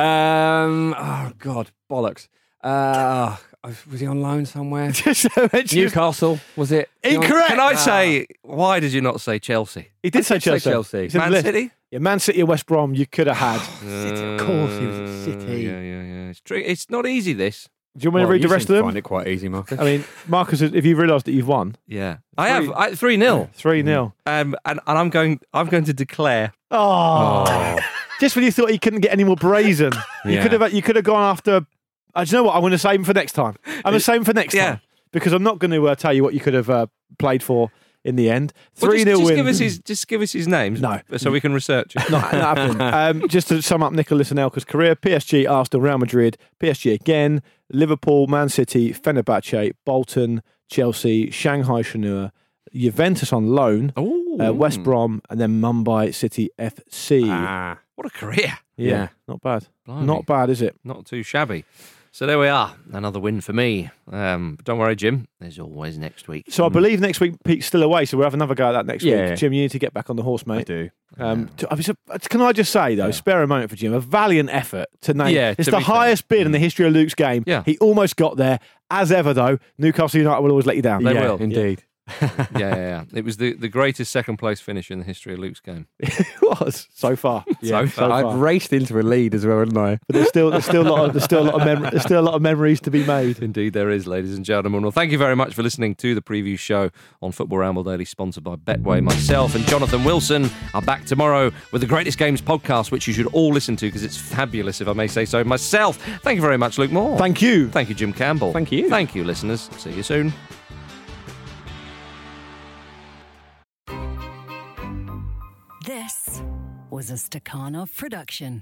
Um, oh God, bollocks. Uh, was he on loan somewhere? Just so mention- Newcastle, was it? Incorrect. Can I say, why did you not say Chelsea? He did I say did say Chelsea. Chelsea. It's in the Man list. City? Yeah, Man City or West Brom, you could have had. City, of course, he was at City. Yeah, yeah, yeah. It's, true. It's not easy, this. Do you want me to Well, read you the rest seem of to them? Find it quite easy, Marcus. I mean, Marcus, if you've realised that you've won, Yeah. I have. I, three nil. three nil. Um, and, and I'm going I'm going to declare. Oh. Just when you thought you couldn't get any more brazen, you Yeah. could have you could have gone after. I do you know what? I'm going to save him for next time. I'm going to save him for next Yeah. time because I'm not going to uh, tell you what you could have uh, played for in the end. Well, Three just, nil just win. give us his just give us his names. No. So we can research it. Not, not happening. Um, just to sum up Nicholas Anelka's career: P S G, Arsenal, Real Madrid, P S G again, Liverpool, Man City, Fenerbahce, Bolton, Chelsea, Shanghai Shenhua, Juventus on loan, Ooh. uh, West Brom, and then Mumbai City F C. Ah, What a career. yeah, yeah. not bad. Blimey. Not bad, is it? Not too shabby. So there we are. Another win for me. Um, but don't worry, Jim. There's always next week. So I believe next week Pete's still away, so we'll have another go at that next Yeah. week. Jim, you need to get back on the horse, mate. I do. Um, to- I was- can I just say though, spare a moment for Jim, a valiant effort to name. Yeah, it's to the be fair. highest bid in the history of Luke's game. Yeah. He almost got there. As ever, though, Newcastle United will always let you down. They yeah, will. indeed. yeah, yeah, yeah. It was the, the greatest second place finish in the history of Luke's game. It was so far. So far. I've raced into a lead as well, haven't I? But there's still there's still a lot of there's still a lot of mem- there's still a lot of memories to be made. Indeed, there is, ladies and gentlemen. Well, thank you very much for listening to the preview show on Football Ramble Daily, sponsored by Betway. Myself and Jonathan Wilson are back tomorrow with the Greatest Games podcast, which you should all listen to because it's fabulous, if I may say so myself. Thank you very much, Luke Moore. Thank you. Thank you, Jim Campbell. Thank you. Thank you, listeners. See you soon. This was a Stakhanov production.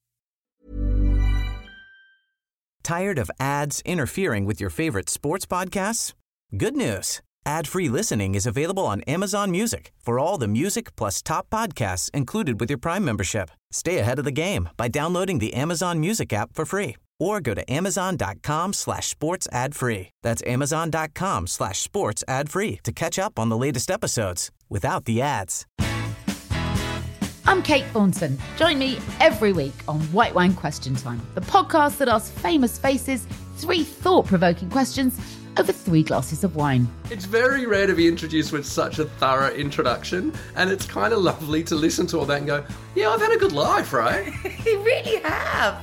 Tired of ads interfering with your favorite sports podcasts? Good news. Ad-free listening is available on Amazon Music for all the music plus top podcasts included with your Prime membership. Stay ahead of the game by downloading the Amazon Music app for free or go to amazon.com slash sports ad free. That's amazon.com slash sports ad free to catch up on the latest episodes without the ads. I'm Kate Thornton. Join me every week on White Wine Question Time, the podcast that asks famous faces three thought-provoking questions over three glasses of wine. It's very rare to be introduced with such a thorough introduction, and it's kind of lovely to listen to all that and go, yeah, I've had a good life, right? You really have.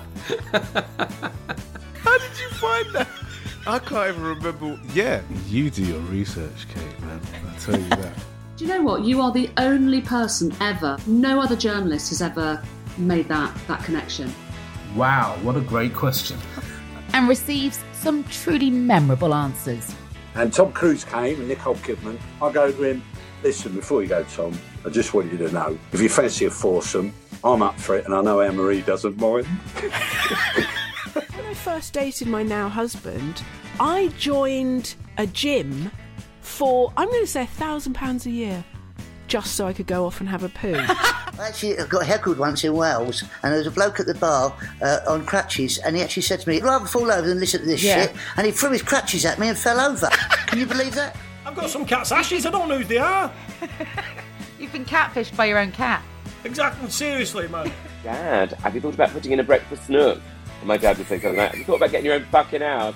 How did you find that? I can't even remember. Yeah, you do your research, Kate, man. I tell you that. Do you know what? You are the only person ever, no other journalist has ever made that, that connection. Wow, what a great question. And receives some truly memorable answers. And Tom Cruise came and Nicole Kidman. I go to him, listen, before you go, Tom, I just want you to know, if you fancy a foursome, I'm up for it, and I know Anne-Marie doesn't mind. When I first dated my now husband, I joined a gym for, I'm going to say, a thousand pounds a year, just so I could go off and have a poo. I actually got heckled once in Wales, and there was a bloke at the bar uh, on crutches, and he actually said to me, I'd rather fall over than listen to this Yeah. shit, and he threw his crutches at me and fell over. Can you believe that? I've got some cat's ashes, I don't know who they are. You've been catfished by your own cat. Exactly, seriously, man. Dad, have you thought about putting in a breakfast nook? And my dad would say something like, have you thought about getting your own fucking house?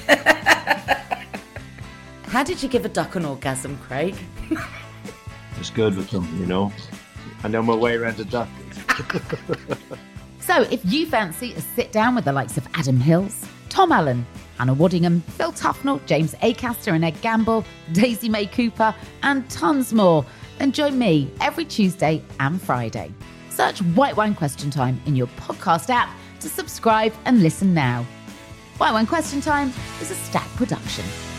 How did you give a duck an orgasm, Craig? It's good with them, you know. I know my way around a duck. So if you fancy a sit down with the likes of Adam Hills, Tom Allen, Hannah Waddingham, Phil Tufnell, James Acaster and Ed Gamble, Daisy May Cooper, and tons more, then join me every Tuesday and Friday. Search White Wine Question Time in your podcast app to subscribe and listen now. White Wine Question Time is a Stack production.